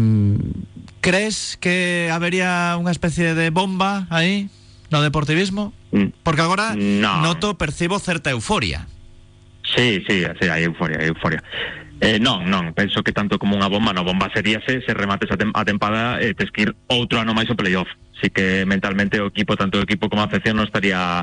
Crees que habería unha especie de bomba aí no deportivismo? Porque agora noto, percibo certa euforia. Sí, hai euforia. Non, penso que tanto como unha bomba, bomba seríase se remates a tempada e tes que ir outro ano máis o playoff. Así que mentalmente o equipo, tanto o equipo como a afección non estaría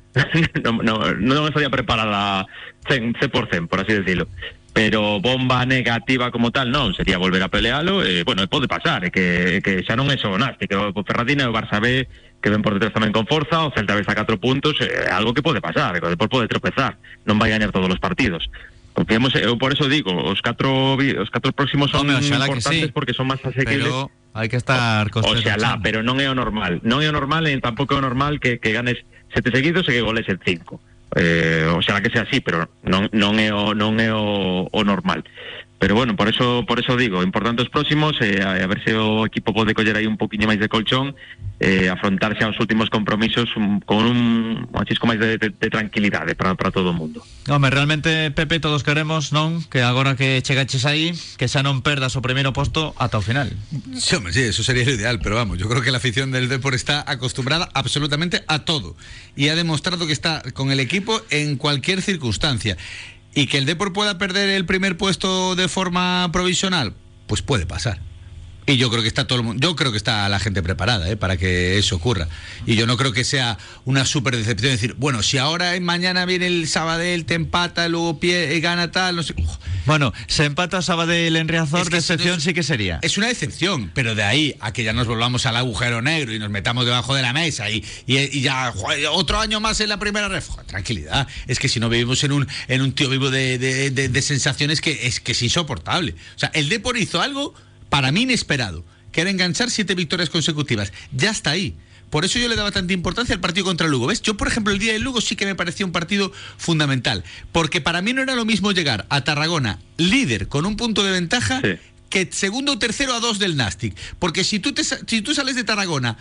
non estaría preparada 100%, por así decirlo. Pero bomba negativa como tal non, sería volver a pelealo. Bueno, pode pasar, que xa non é só o Nastic, que o Ferradina e o Barça B que ven por detrás tamén con forza, o Celta ves a 4 puntos, algo que pode pasar, que depois pode tropezar, non vai gañar todos os partidos. Confiemos, eu por eso digo, os 4 próximos son importantes, sí, porque son máis asequibles. Pero hai que estar oxalá, pero non é o normal, e tampouco é o normal que ganes 7 seguidos e que goles en 5. Oxalá que sea así, pero non é o normal. Pero bueno, por eso digo, importante os próximos, a ver se o equipo pode coller aí un poquinho máis de colchón, afrontarse aos últimos compromisos con un chisco máis de tranquilidade para todo o mundo. Home, realmente, Pepe, todos queremos, non? Que agora que chegaches aí, que xa non perdas o primeiro posto ata o final. Sí, hombre, sí, eso sería lo ideal, pero vamos, yo creo que la afición del Depor está acostumbrada absolutamente a todo y ha demostrado que está con el equipo en cualquier circunstancia. ¿Y que el Depor pueda perder el primer puesto de forma provisional? Pues puede pasar. Y yo creo que está todo el mundo, yo creo que está la gente preparada para que eso ocurra. Y yo no creo que sea una súper decepción decir, bueno, si ahora mañana viene el Sabadell, te empata, luego gana tal, no sé. Bueno, se empata Sabadell en Riazor, Es que decepción sí que sería. Es una decepción, pero de ahí a que ya nos volvamos al agujero negro y nos metamos debajo de la mesa y ya joder, otro año más en la primera ref. Joder, tranquilidad, es que si no vivimos en un tío vivo de sensaciones que es insoportable. O sea, el Depor hizo algo para mí inesperado, que era enganchar 7 victorias consecutivas. Ya está ahí. Por eso yo le daba tanta importancia al partido contra el Lugo. ¿Ves? Yo, por ejemplo, el día del Lugo sí que me parecía un partido fundamental. Porque para mí no era lo mismo llegar a Tarragona líder con un punto de ventaja que segundo o tercero a 2 del Nastic. Porque si tú sales de Tarragona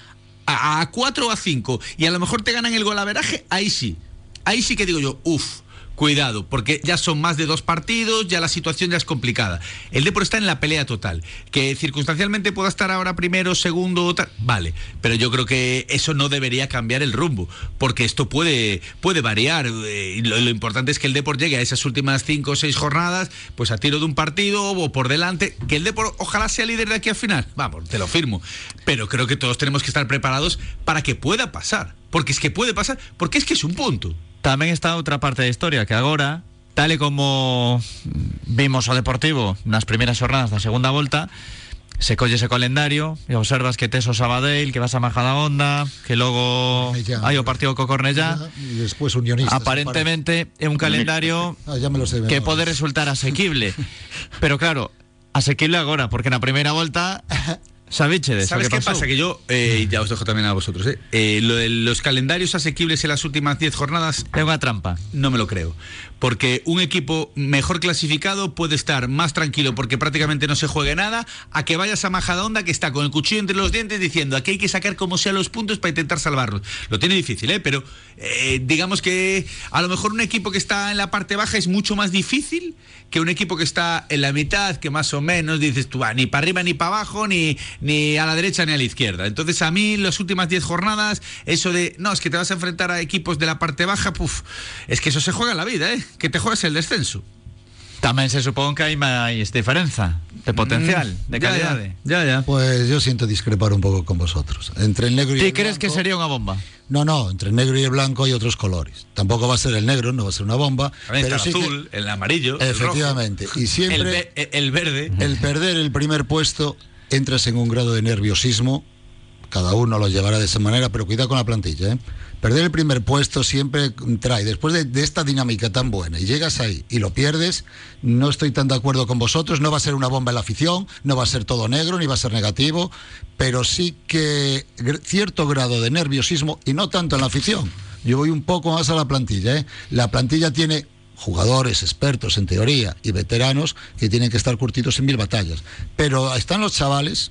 a 4 o a 5 y a lo mejor te ganan el golaveraje, ahí sí que digo yo, cuidado, porque ya son más de 2 partidos, ya la situación ya es complicada. El Depor está en la pelea total. Que circunstancialmente pueda estar ahora primero, segundo, vale, pero yo creo que eso no debería cambiar el rumbo, porque esto puede variar. Y lo importante es que el Depor llegue a esas últimas 5 o 6 jornadas, pues a tiro de un partido o por delante. Que el Depor ojalá sea líder de aquí al final, vamos, te lo firmo. Pero creo que todos tenemos que estar preparados para que pueda pasar, porque es que puede pasar, porque es que es un punto. Tamén está outra parte da historia, que agora, tal e como vimos o Deportivo nas primeiras xornadas da segunda volta, se colle ese calendario e observas que tes o Sabadell, que vas a Majadahonda, que logo hai o partido co Cornellá, e despois Unionistas. Aparentemente é un calendario que pode resultar asequible, pero claro, asequible agora, porque na primeira volta ¿sabes qué pasa? Que yo, ya os dejo también a vosotros, lo de los calendarios asequibles en las últimas 10 jornadas es una trampa. No me lo creo. Porque un equipo mejor clasificado puede estar más tranquilo porque prácticamente no se juegue nada, a que vayas a Majadahonda, que está con el cuchillo entre los dientes diciendo aquí hay que sacar como sea los puntos para intentar salvarlos. Lo tiene difícil, pero digamos que a lo mejor un equipo que está en la parte baja es mucho más difícil que un equipo que está en la mitad, que más o menos dices tú, ni para arriba ni para abajo, ni a la derecha ni a la izquierda. Entonces a mí las últimas 10 jornadas, eso de, no, es que te vas a enfrentar a equipos de la parte baja, es que eso se juega en la vida, que te juegas el descenso. Tamén se supón que hai máis diferenza de potencial, de calidade. Ya. Pues yo siento discrepar un poco con vosotros. Entre el negro y el blanco... crees que sería una bomba? No, entre el negro y el blanco hay otros colores. Tampoco va a ser el negro, no va a ser una bomba. También pero está el azul, el amarillo, efectivamente. El rojo, y siempre el verde. El perder el primer puesto, entras en un grado de nerviosismo. Cada uno lo llevará de esa manera, pero cuidado con la plantilla, Perder el primer puesto siempre trae, después de esta dinámica tan buena, y llegas ahí y lo pierdes, no estoy tan de acuerdo con vosotros, no va a ser una bomba en la afición, no va a ser todo negro, ni va a ser negativo, pero sí que cierto grado de nerviosismo, y no tanto en la afición. Yo voy un poco más a la plantilla, La plantilla tiene jugadores expertos en teoría y veteranos que tienen que estar curtidos en 1000 batallas, pero están los chavales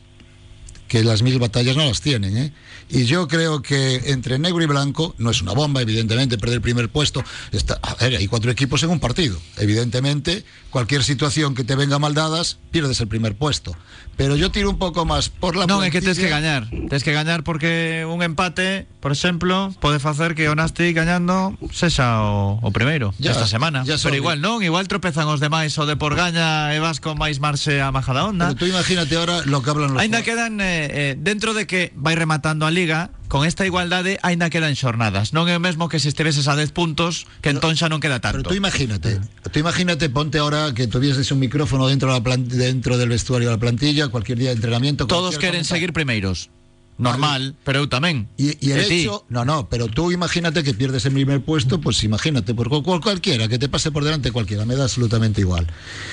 que las 1000 batallas no las tienen, Y yo creo que entre negro y blanco, no es una bomba, evidentemente, perder el primer puesto. Hay 4 equipos en un partido. Evidentemente, cualquier situación que te venga mal dadas, pierdes el primer puesto. Pero yo tiro un poco más por la plantilla. É que tens que gañar. Tens que gañar porque un empate, por exemplo, pode facer que o Nastic gañando sexa o primeiro esta semana. Pero igual non, igual tropezan os demais, o Depor gaña e vas con máis marxe a Majadahonda. Pero tú imagínate ahora lo que hablan los... Ainda quedan, dentro de que vai rematando a Liga, con esta igualdade aínda quedan xornadas. Non é o mesmo que se esteveses a 10 puntos, que entón xa non queda tanto. Pero tú imagínate, ponte ahora que tuvieses un micrófono dentro del vestuario de la plantilla, cualquier día de entrenamiento. Todos queren seguir primeiros. Normal, pero eu tamén. Y el hecho, no, pero tú imagínate que pierdes el primer puesto, pues imagínate, por cualquiera, que te pase por delante cualquiera, me da absolutamente igual.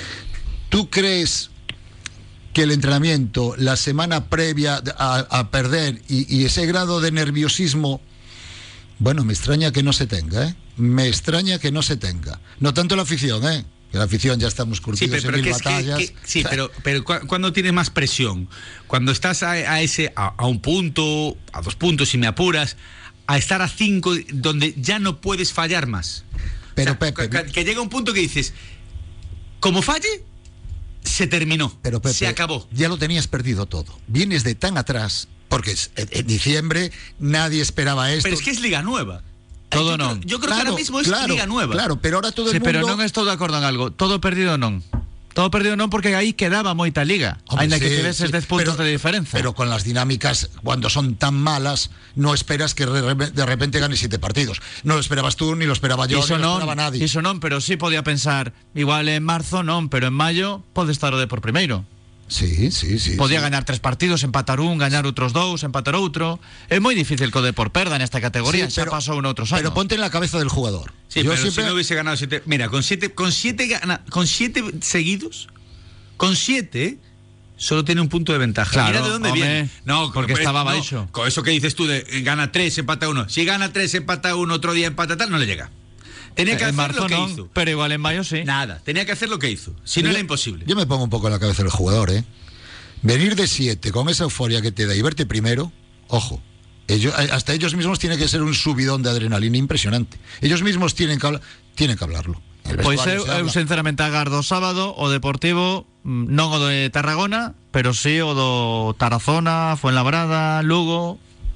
¿Tú crees que el entrenamiento, la semana previa a perder y ese grado de nerviosismo, bueno, me extraña que no se tenga, Me extraña que no se tenga. No tanto la afición, Que la afición ya estamos curtidos en 1000 batallas. Pero cuando tienes más presión, cuando estás a un punto, a 2 puntos, si me apuras, a estar a 5, donde ya no puedes fallar más. Pero, o sea, Pepe, que llega un punto que dices, como falle, se terminó, pero Pepe, se acabó. Ya lo tenías perdido todo. Vienes de tan atrás, porque en diciembre nadie esperaba esto. Pero es que es Liga Nueva. Todo non. Yo creo que ahora mismo es Liga Nueva. Claro, pero ahora todo el mundo... pero non estou de acordo en algo. Todo perdido non. Todo perdido non, porque aí quedaba moita liga. Hombre, Ainda que sí, tiveses sí, 10 puntos de diferencia. Pero con las dinámicas, cuando son tan malas, no esperas que de repente gane 7 partidos. No lo esperabas tú, ni lo esperaba yo, Iso ni lo non, esperaba nadie. iso non, pero sí podía pensar, igual en marzo non, pero en maio pode estar o de por primeiro. Sí. Podía ganar 3 partidos, empatar un, gañar outros 2, empatar outro. É moi difícil que o Depor perda nesta categoría, Sí, xa pasou en outros años. Pero ponte en la cabeza del jugador. Sí, Yo pero siempre... si no hubiese ganado 7... Mira, con siete seguidos, con 7, solo tiene un punto de ventaja. Claro, Mira de dónde hombre, viene. No, porque estaba baixo. Con eso que dices tú de gana 3, empata 1. Si gana 3, empata 1, otro día empata tal, no le llega. Tenía que En hacer marzo lo que non, hizo. pero igual en maio sí. Nada, tenía que hacer lo que hizo. Si no, era imposible. Yo me pongo un poco en la cabeza del jugador, ¿eh? Venir de 7 con esa euforia que te da y verte primero, ojo. Hasta ellos mismos tiene que ser un subidón de adrenalina impresionante. Ellos mismos tienen que hablarlo. Pois eu sinceramente agardo o sábado o Deportivo, non o de Tarragona, pero sí o do Tarazona, Fuenlabrada, Lugo.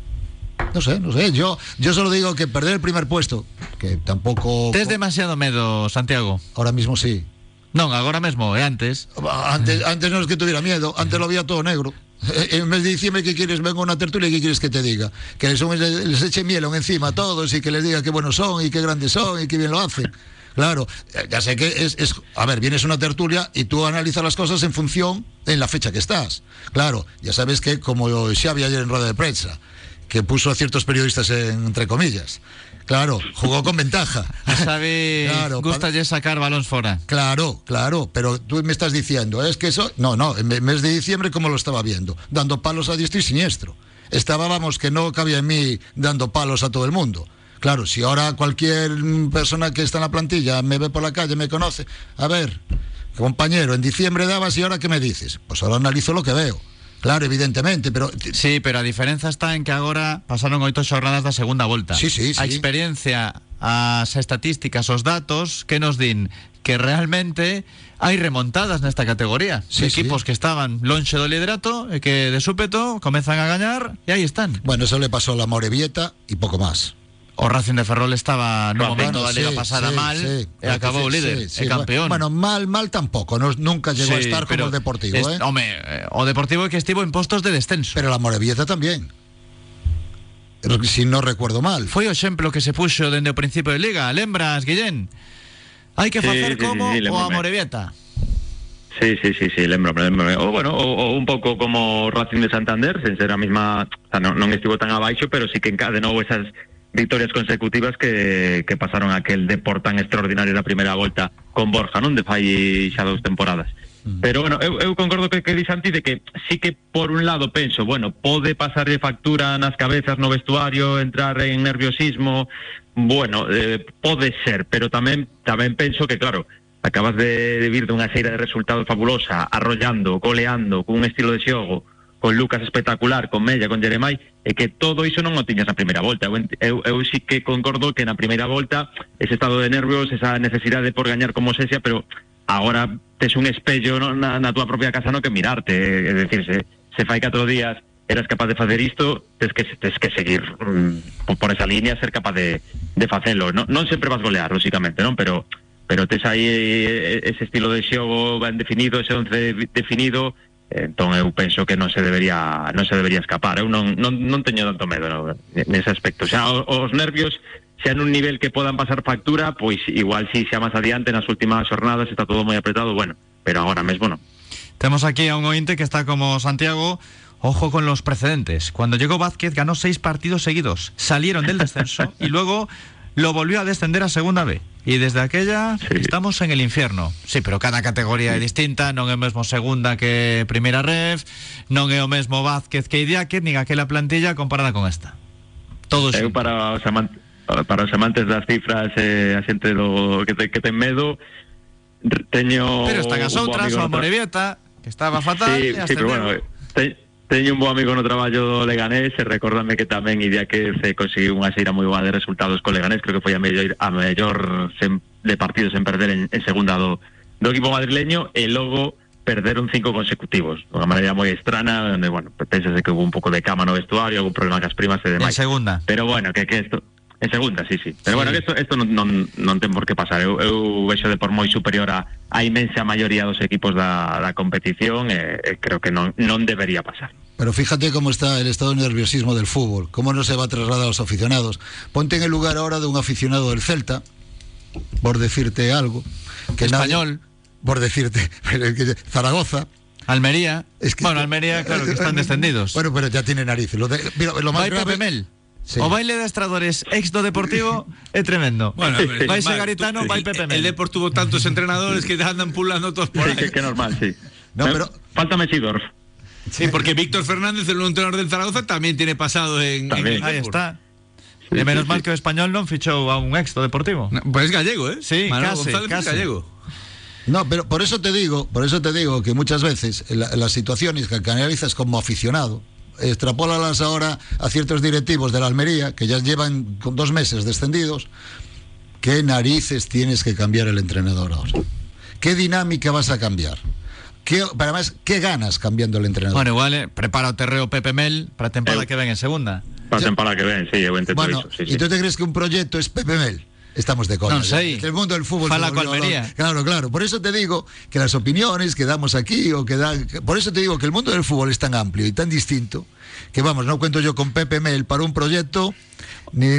No sé. Yo solo digo que perder el primer puesto, que tampoco... Tes demasiado medo, Santiago. Ahora mismo sí. Non, agora mesmo, antes. Antes no es que tuviera miedo, antes lo veía todo negro. En mes de diciembre, ¿qué quieres? Vengo a una tertulia, ¿qué quieres que te diga? Que les eche miel encima a todos y que les diga qué buenos son y qué grandes son y qué bien lo hacen. Claro, ya sé que a ver, vienes a una tertulia y tú analizas las cosas en función en la fecha que estás. Claro, ya sabes que como Xavi ayer en rueda de prensa, que puso a ciertos periodistas entre comillas. Claro, jugó con ventaja. A Xavi gustalle sacar balóns fora. Claro, pero tú me estás diciendo, es que eso... No, en mes de diciembre, ¿cómo lo estaba viendo? Dando palos a diestro y siniestro. Vamos, que no cabía en mí dando palos a todo el mundo. Claro, si ahora cualquier persona que está en la plantilla me ve por la calle, me conoce, a ver, compañero, en diciembre dabas y ahora ¿qué me dices? Pues ahora analizo lo que veo. Claro, evidentemente, pero... Sí, pero a diferenza está en que agora pasaron 8 xornadas da segunda volta. Sí. A experiencia, as estatísticas, os datos que nos din que realmente hai remontadas nesta categoría. Sí, equipos que estaban lonxe do liderato e que de súpeto comezan a gañar e aí están. Bueno, eso le pasó a la Morevieta y poco más. O Racing de Ferrol estaba no momento da liga pasada mal e acabou líder, e campeón. Bueno, mal tampoco, nunca llegó a estar como el Deportivo, ¿eh? Home, o Deportivo que estivo en postos de descenso. Pero la Morevieta tamén. Si no recuerdo mal. Foi o exemplo que se puxo dende o principio de liga, lembras, Guillén? Hai que facer como o a Morevieta. Sí, lembro. O un pouco como Racing de Santander, sen ser a mesma, o sea, non estivo tan abaixo, pero sí que encadenou esas victorias consecutivas que pasaron aquel Depor tan extraordinario na primeira volta con Borja, non? De fai xa 2 temporadas. Pero bueno, eu concordo que di Santi de que sí que por un lado penso, bueno, pode pasarle factura nas cabezas no vestuario, entrar en nerviosismo, bueno, pode ser, pero tamén penso que claro, acabas de vir dunha seira de resultados fabulosa, arrollando, goleando, con un estilo de xogo, con Lucas espectacular, con Mella, con Jeremai, e que todo iso non o tiñas na primeira volta. Eu sí que concordo que na primeira volta ese estado de nervios, esa necesidade por gañar como sexa, pero agora tes un espello na túa propia casa no que mirarte, é dicir, se fai 4 días eras capaz de facer isto, tes que seguir por esa línea, ser capaz de facelo. Non sempre vas golear, lógicamente, non? Pero tes aí ese estilo de xogo ben definido, ese 11 definido. Entón eu penso que non se debería escapar. Eu non teño tanto medo nese aspecto. O sea, os nervios xa nun nivel que podan pasar factura, pois igual si xa máis adiante nas últimas xornadas está todo moi apretado, bueno, pero agora mesmo non. Temos aquí a un ointe que está como Santiago. Ojo con los precedentes. Cuando llegó Vázquez ganó 6 partidos seguidos, salieron del descenso y luego lo volvió a descender a segunda B. Y desde aquella estamos en el infierno. Sí, pero cada categoría é distinta. Non é o mesmo segunda que primeira ref, non é o mesmo Vázquez que Idiáquez, nin aquela plantilla comparada con esta. Todos. Eu para os amantes das cifras, a xente que ten medo, teño... Pero están as outras, o Morevieta, que estaba fatal. Sí, pero bueno, teño un bo amigo no traballo do Leganés e recórdame que tamén Idiáquez conseguiu unha xeira moi boa de resultados co Leganés, creo que foi a mellor de partidos en perder en segunda do equipo madrileño, e logo perderon 5 consecutivos, de unha maneira moi estrana, onde, bueno, pensase que hubo un pouco de cama no vestuario, algún problema cas primas e demais. En segunda. Pero bueno, que isto... En segunda, sí. Pero bueno, que isto non ten por que pasar. Eu vexo de por moi superior a inmensa maioría dos equipos da competición e creo que non debería pasar. Pero fíjate cómo está el estado de nerviosismo del fútbol, cómo no se va a trasladar a los aficionados. Ponte en el lugar ahora de un aficionado del Celta, por decirte algo. Que Español. Por decirte, Zaragoza. Almería. Es que, Almería, claro, que están descendidos. Bueno, pero ya tiene narices. Lo más vai grave... Pepe Mel. Sí. O baile de adestradores ex do Deportivo é tremendo. Bueno, vai ser Garitano, vai Pepe Mel. El Depor tuvo tantos entrenadores que andan pulando todos por ahí. Que normal, sí. No, pero... Falta Sidorf. Sí, porque Víctor Fernández, el nuevo entrenador del Zaragoza, también tiene pasado en el Ahí Depor. está. E menos mal que o Español non fichou a un ex do Deportivo. No, pues es gallego, ¿eh? Sí, Manuel casi. González es gallego. No, pero por eso te digo que muchas veces las situaciones que analizas como aficionado, extrapólalas ahora a ciertos directivos de la Almería, que ya llevan con 2 meses descendidos. ¿Qué narices tienes que cambiar el entrenador ahora? ¿Qué dinámica vas a cambiar? Además, ¿qué ganas cambiando el entrenador? Bueno, igual prepara o terreo Pepe Mel para a temporada que ven en segunda. Para a temporada que ven, sí, eu entendo Bueno, iso. Sí. ¿y tú te crees que un proyecto es Pepe Mel? Estamos de coña. Non sei. El mundo del fútbol. Fala se volvió coa Almería. Claro. Por eso te digo que las opiniones que damos aquí por eso te digo que el mundo del fútbol es tan amplio y tan distinto que vamos, no cuento yo con Pepe Mel para un proyecto ni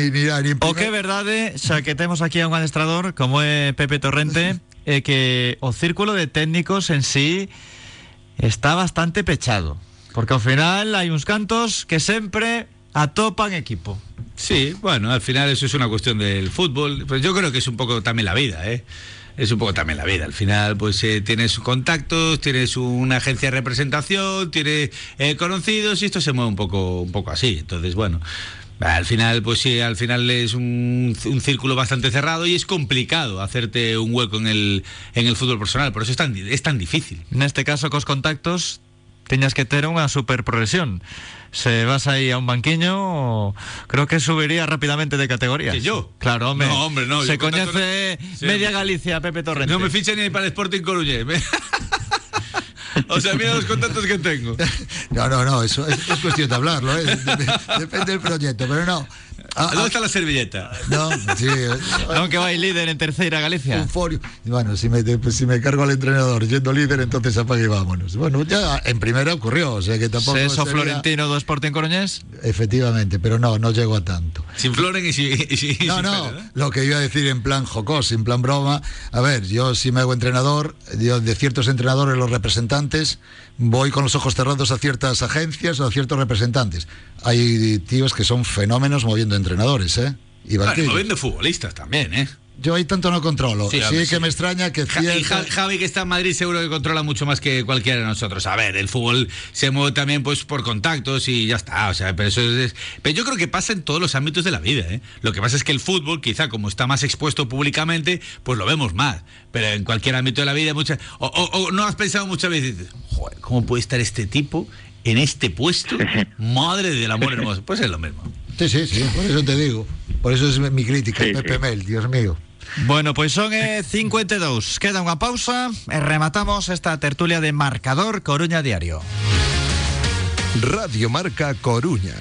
O que é verdade, xa que temos aquí a un adestrador como é Pepe Torrente, é que o círculo de técnicos en sí está bastante pechado, porque ao final hai uns cantos que sempre atopan equipo. Sí, bueno, al final eso es una cuestión del fútbol. Pues yo creo que es un poco también la vida, ¿eh? Es un poco también la vida. Al final, pues tienes contactos, tienes una agencia de representación, tienes conocidos y esto se mueve un poco así. Entonces, bueno, al final, pues sí, al final es un círculo bastante cerrado y es complicado hacerte un hueco en el fútbol profesional. Por eso es tan difícil. Neste caso, cos contactos, teñas que ter unha super progresión. Se vas aí a un banquiño, creo que subiría rápidamente de categoría. ¿Que yo? Claro, hombre. No, hombre, no. Se yo coñece sí, media Galicia, Pepe Torrente. No me fichan ni para el Sporting Coruñés. O sea, mira los contactos que tengo. No, eso es cuestión de hablarlo, ¿eh? Depende del proyecto, pero no. ¿Dónde está la servilleta? No, sí. Aunque vai líder en terceira Galicia. Un folio. Bueno, si me cargo al entrenador yendo líder, entonces apague y vámonos. Bueno, ya en primera ocurrió, o sea que tampoco. Seso sería... Florentino do Sporting Coruñés. Efectivamente, pero no llego a tanto. Sin Floren y sin No, Pérez, ¿eh? lo que iba a decir en plan jocoso, en plan broma. A ver, yo si me hago entrenador, yo de ciertos entrenadores, los representantes, voy con los ojos cerrados a ciertas agencias o a ciertos representantes. Hay tíos que son fenómenos moviendo entrenadores, ¿eh? Y bueno, moviendo futbolistas también, ¿eh? Yo ahí tanto no controlo. Sí, que me extraña que Javi, que está en Madrid, seguro que controla mucho más que cualquiera de nosotros. A ver, el fútbol se mueve también pues por contactos y ya está. O sea, pero eso pero yo creo que pasa en todos los ámbitos de la vida, ¿eh? Lo que pasa es que el fútbol, quizá como está más expuesto públicamente, pues lo vemos más. Pero en cualquier ámbito de la vida, o no has pensado muchas veces, joder, ¿cómo puede estar este tipo en este puesto? Madre del amor hermoso. Pues es lo mismo. Sí, por eso te digo. Por eso es mi crítica, Sí, Pepe Mel, Dios mío. Bueno, pois son 52. Queda unha pausa e rematamos esta tertulia de Marcador Coruña Diario. Radio Marca Coruña.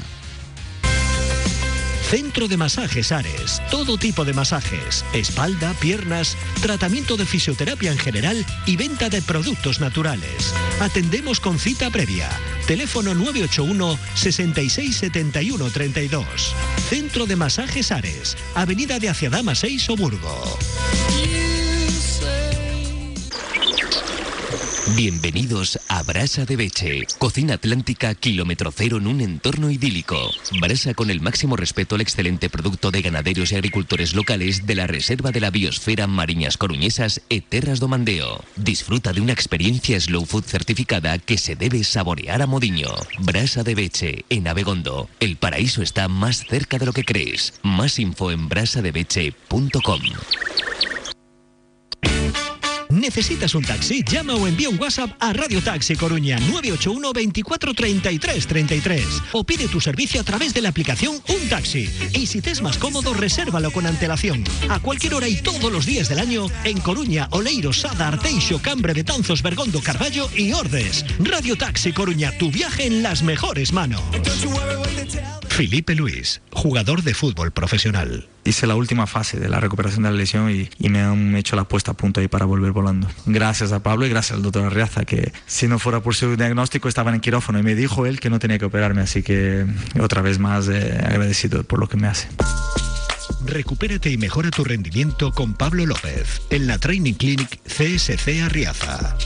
Centro de Masajes Ares. Todo tipo de masajes. Espalda, piernas, tratamiento de fisioterapia en general y venta de productos naturales. Atendemos con cita previa. Teléfono 981 66 71 32. Centro de Masajes Ares. Avenida de Aciadama 6, Oburgo. Bienvenidos a Brasa de Beche, cocina atlántica kilómetro cero en un entorno idílico. Brasa con el máximo respeto al excelente producto de ganaderos y agricultores locales de la Reserva de la Biosfera Mariñas Coruñesas e Terras do Mandeo. Disfruta de una experiencia slow food certificada que se debe saborear a modiño. Brasa de Beche, en Abegondo. El paraíso está más cerca de lo que crees. Más info en brasadebeche.com. ¿Necesitas un taxi? Llama o envía un WhatsApp a Radio Taxi Coruña 981 24 33 33 o pide tu servicio a través de la aplicación Un Taxi. Y si te es más cómodo, resérvalo con antelación. A cualquier hora y todos los días del año en Coruña, Oleiro, Sada, Arteixo, Cambre, Betanzos, Bergondo, Carballo y Ordes. Radio Taxi Coruña, tu viaje en las mejores manos. Felipe Luis, jugador de fútbol profesional. Hice la última fase de la recuperación de la lesión y me han hecho la puesta a punto ahí para volver volando. Gracias a Pablo y gracias al doctor Arriaza, que si no fuera por su diagnóstico estaba en el quirófano y me dijo él que no tenía que operarme, así que otra vez más agradecido por lo que me hace. Recupérate y mejora tu rendimiento con Pablo López en la Training Clinic CSC Arriaza.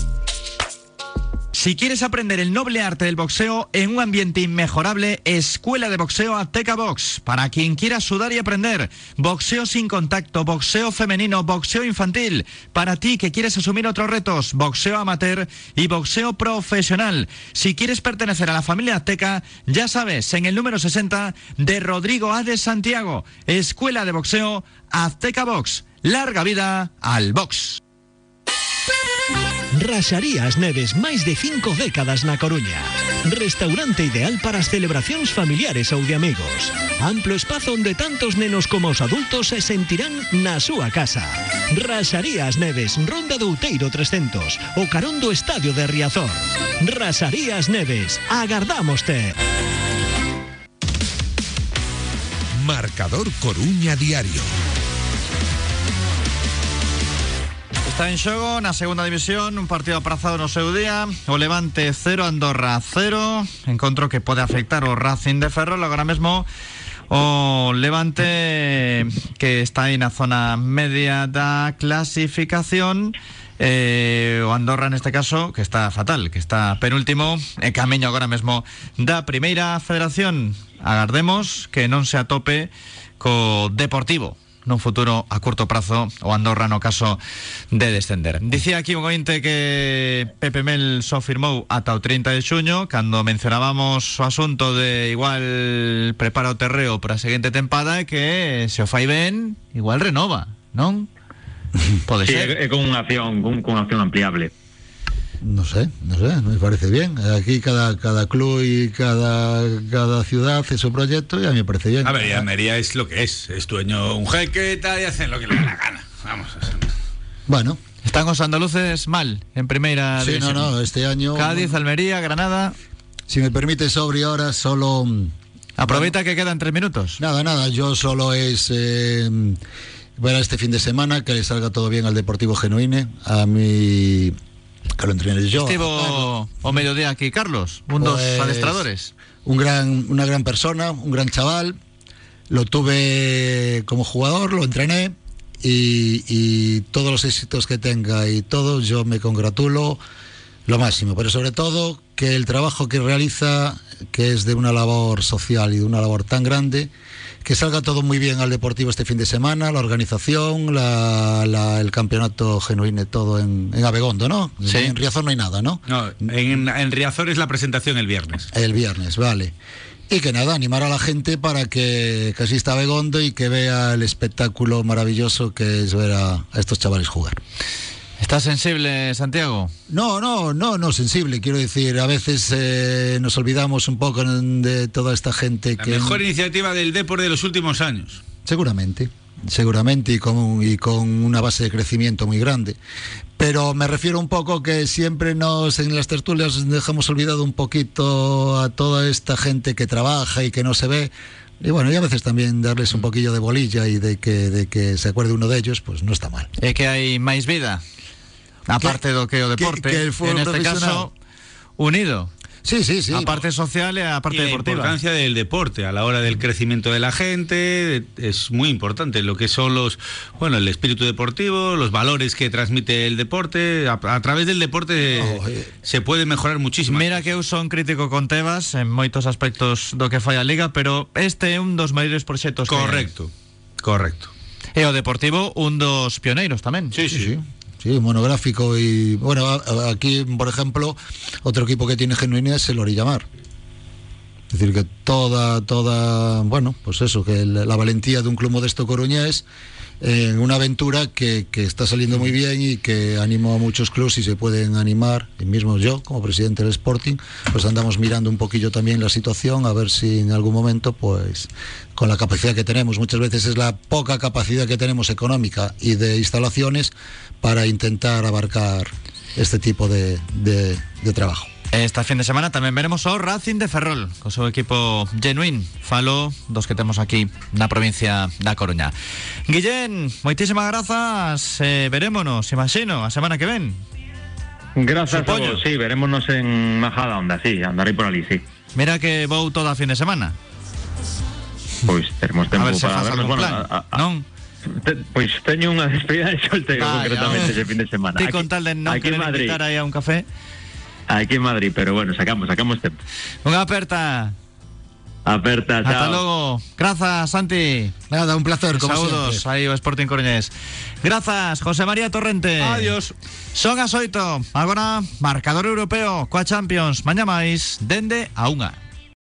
Si quieres aprender el noble arte del boxeo en un ambiente inmejorable, Escuela de Boxeo Azteca Box. Para quien quiera sudar y aprender, boxeo sin contacto, boxeo femenino, boxeo infantil. Para ti que quieres asumir otros retos, boxeo amateur y boxeo profesional. Si quieres pertenecer a la familia Azteca, ya sabes, en el número 60 de Rodrigo A. de Santiago. Escuela de Boxeo Azteca Box. Larga vida al box. Raxarías Neves, máis de 5 décadas na Coruña. Restaurante ideal para as celebracións familiares ou de amigos. Amplo espazo onde tantos nenos como os adultos se sentirán na súa casa. Raxarías Neves, Ronda do Outeiro 300, o carón do Estadio de Riazor. Raxarías Neves, agardámoste. Marcador Coruña Diario. Está en xogo na segunda división un partido aprazado no seu día. O Levante 0, Andorra 0. Encontro que pode afectar o Racing de Ferrol. Agora mesmo o Levante, que está aí na zona media da clasificación, o Andorra neste caso, que está fatal, que está penúltimo, en camiño agora mesmo da primeira federación. Agardemos que non se atope co Deportivo nun futuro a curto prazo o Andorra no caso de descender. Dicía aquí un ointe que Pepe Mel só firmou ata o 30 de xuño, cando mencionábamos o asunto de igual prepara o terreo para a seguinte tempada, e que se o fai ben, igual renova, non? Pode Sí, ser. é con unha acción ampliable. No sé, me parece bien. Aquí cada club y cada ciudad hace su proyecto y a mí me parece bien. A ver, y Almería es lo que es dueño un jeque y tal, y hacen lo que le da la gana. Vamos. Bueno. Están os andaluces mal en primeira Sí, división. no, este año... Cádiz, Almería, Granada. Si me permite, sobre ahora solo... Aproveita que quedan 3 minutos. Nada, yo solo es... ver a este fin de semana que le salga todo bien al Deportivo Genuine, a mí... que lo entrené yo. Estivo o mediodía aquí Carlos, un dos adestradores. Una gran persona, un gran chaval. Lo tuve como jugador, lo entrené y todos los éxitos que tenga y todo, yo me congratulo lo máximo. Pero sobre todo que el trabajo que realiza, que es de una labor social y de una labor tan grande, que salga todo muy bien al Deportivo este fin de semana, la organización, el campeonato genuine, todo en Abegondo, ¿no? Sí. En Riazor no hay nada, ¿no? No, en Riazor es la presentación el viernes. El viernes, vale. Y que nada, animar a la gente para que asista a Abegondo y que vea el espectáculo maravilloso que es ver a estos chavales jugar. ¿Estás sensible, Santiago? No sensible, quiero decir, a veces nos olvidamos un poco de toda esta gente La mejor iniciativa del deporte de los últimos años. Seguramente y con una base de crecimiento muy grande. Pero me refiero un poco que siempre en las tertulias dejamos olvidado un poquito a toda esta gente que trabaja y que no se ve. Y bueno, y a veces también darles un poquillo de bolilla y de que se acuerde uno de ellos, pues no está mal. É que hai máis vida, aparte do que o deporte, que el fútbol en este profesional. caso unido. Sí. A parte social y a parte Y la deportiva. importancia del deporte a la hora del crecimiento de la gente es muy importante. Lo que son el espíritu deportivo, los valores que transmite el deporte. A través del deporte se puede mejorar muchísimo. Mira que eu son crítico con Tebas en moitos aspectos do que fai a Liga, pero este é un dos maiores proxectos que hai. Correcto. E o Deportivo un dos pioneiros tamén. Sí, monográfico. Y bueno, aquí, por ejemplo, otro equipo que tiene genuina es el Orillamar. Es decir, que toda, bueno, pues eso, que la valentía de un club modesto coruñés en una aventura que está saliendo muy bien y que animo a muchos clubes y se pueden animar, y mismo yo como presidente del Sporting, pues andamos mirando un poquillo también la situación a ver si en algún momento, pues con la capacidad que tenemos, muchas veces es la poca capacidad que tenemos económica y de instalaciones para intentar abarcar este tipo de trabajo. Este fin de semana tamén veremos o Racing de Ferrol co seu equipo genuín, falo dos que temos aquí na provincia da Coruña. Guillén, moitísimas grazas, verémonos, imagino, a semana que ven. Gracias Supoño. a vos, sí, verémonos en Majadahonda, sí, andaré por ali, sí. Mira que vou todo a fin de semana. Pois teremos A tempo ver se para faz vernos, algún bueno, plan, non? Pois teño unha despedida de soltero concretamente ese fin de semana. Ti con tal de non aquí en querer Madrid. invitar aí a un café. Aquí en Madrid, pero bueno, sacamos tempo. Unha aperta. Aperta, chao. Hasta logo. Grazas, Santi. Nada, un placer, como Saúdos siempre. aí o Sporting Coruñés. Grazas, José María Torrente. Adiós. Son as 8. Agora, marcador europeo coa Champions. Mañá máis, dende a 1.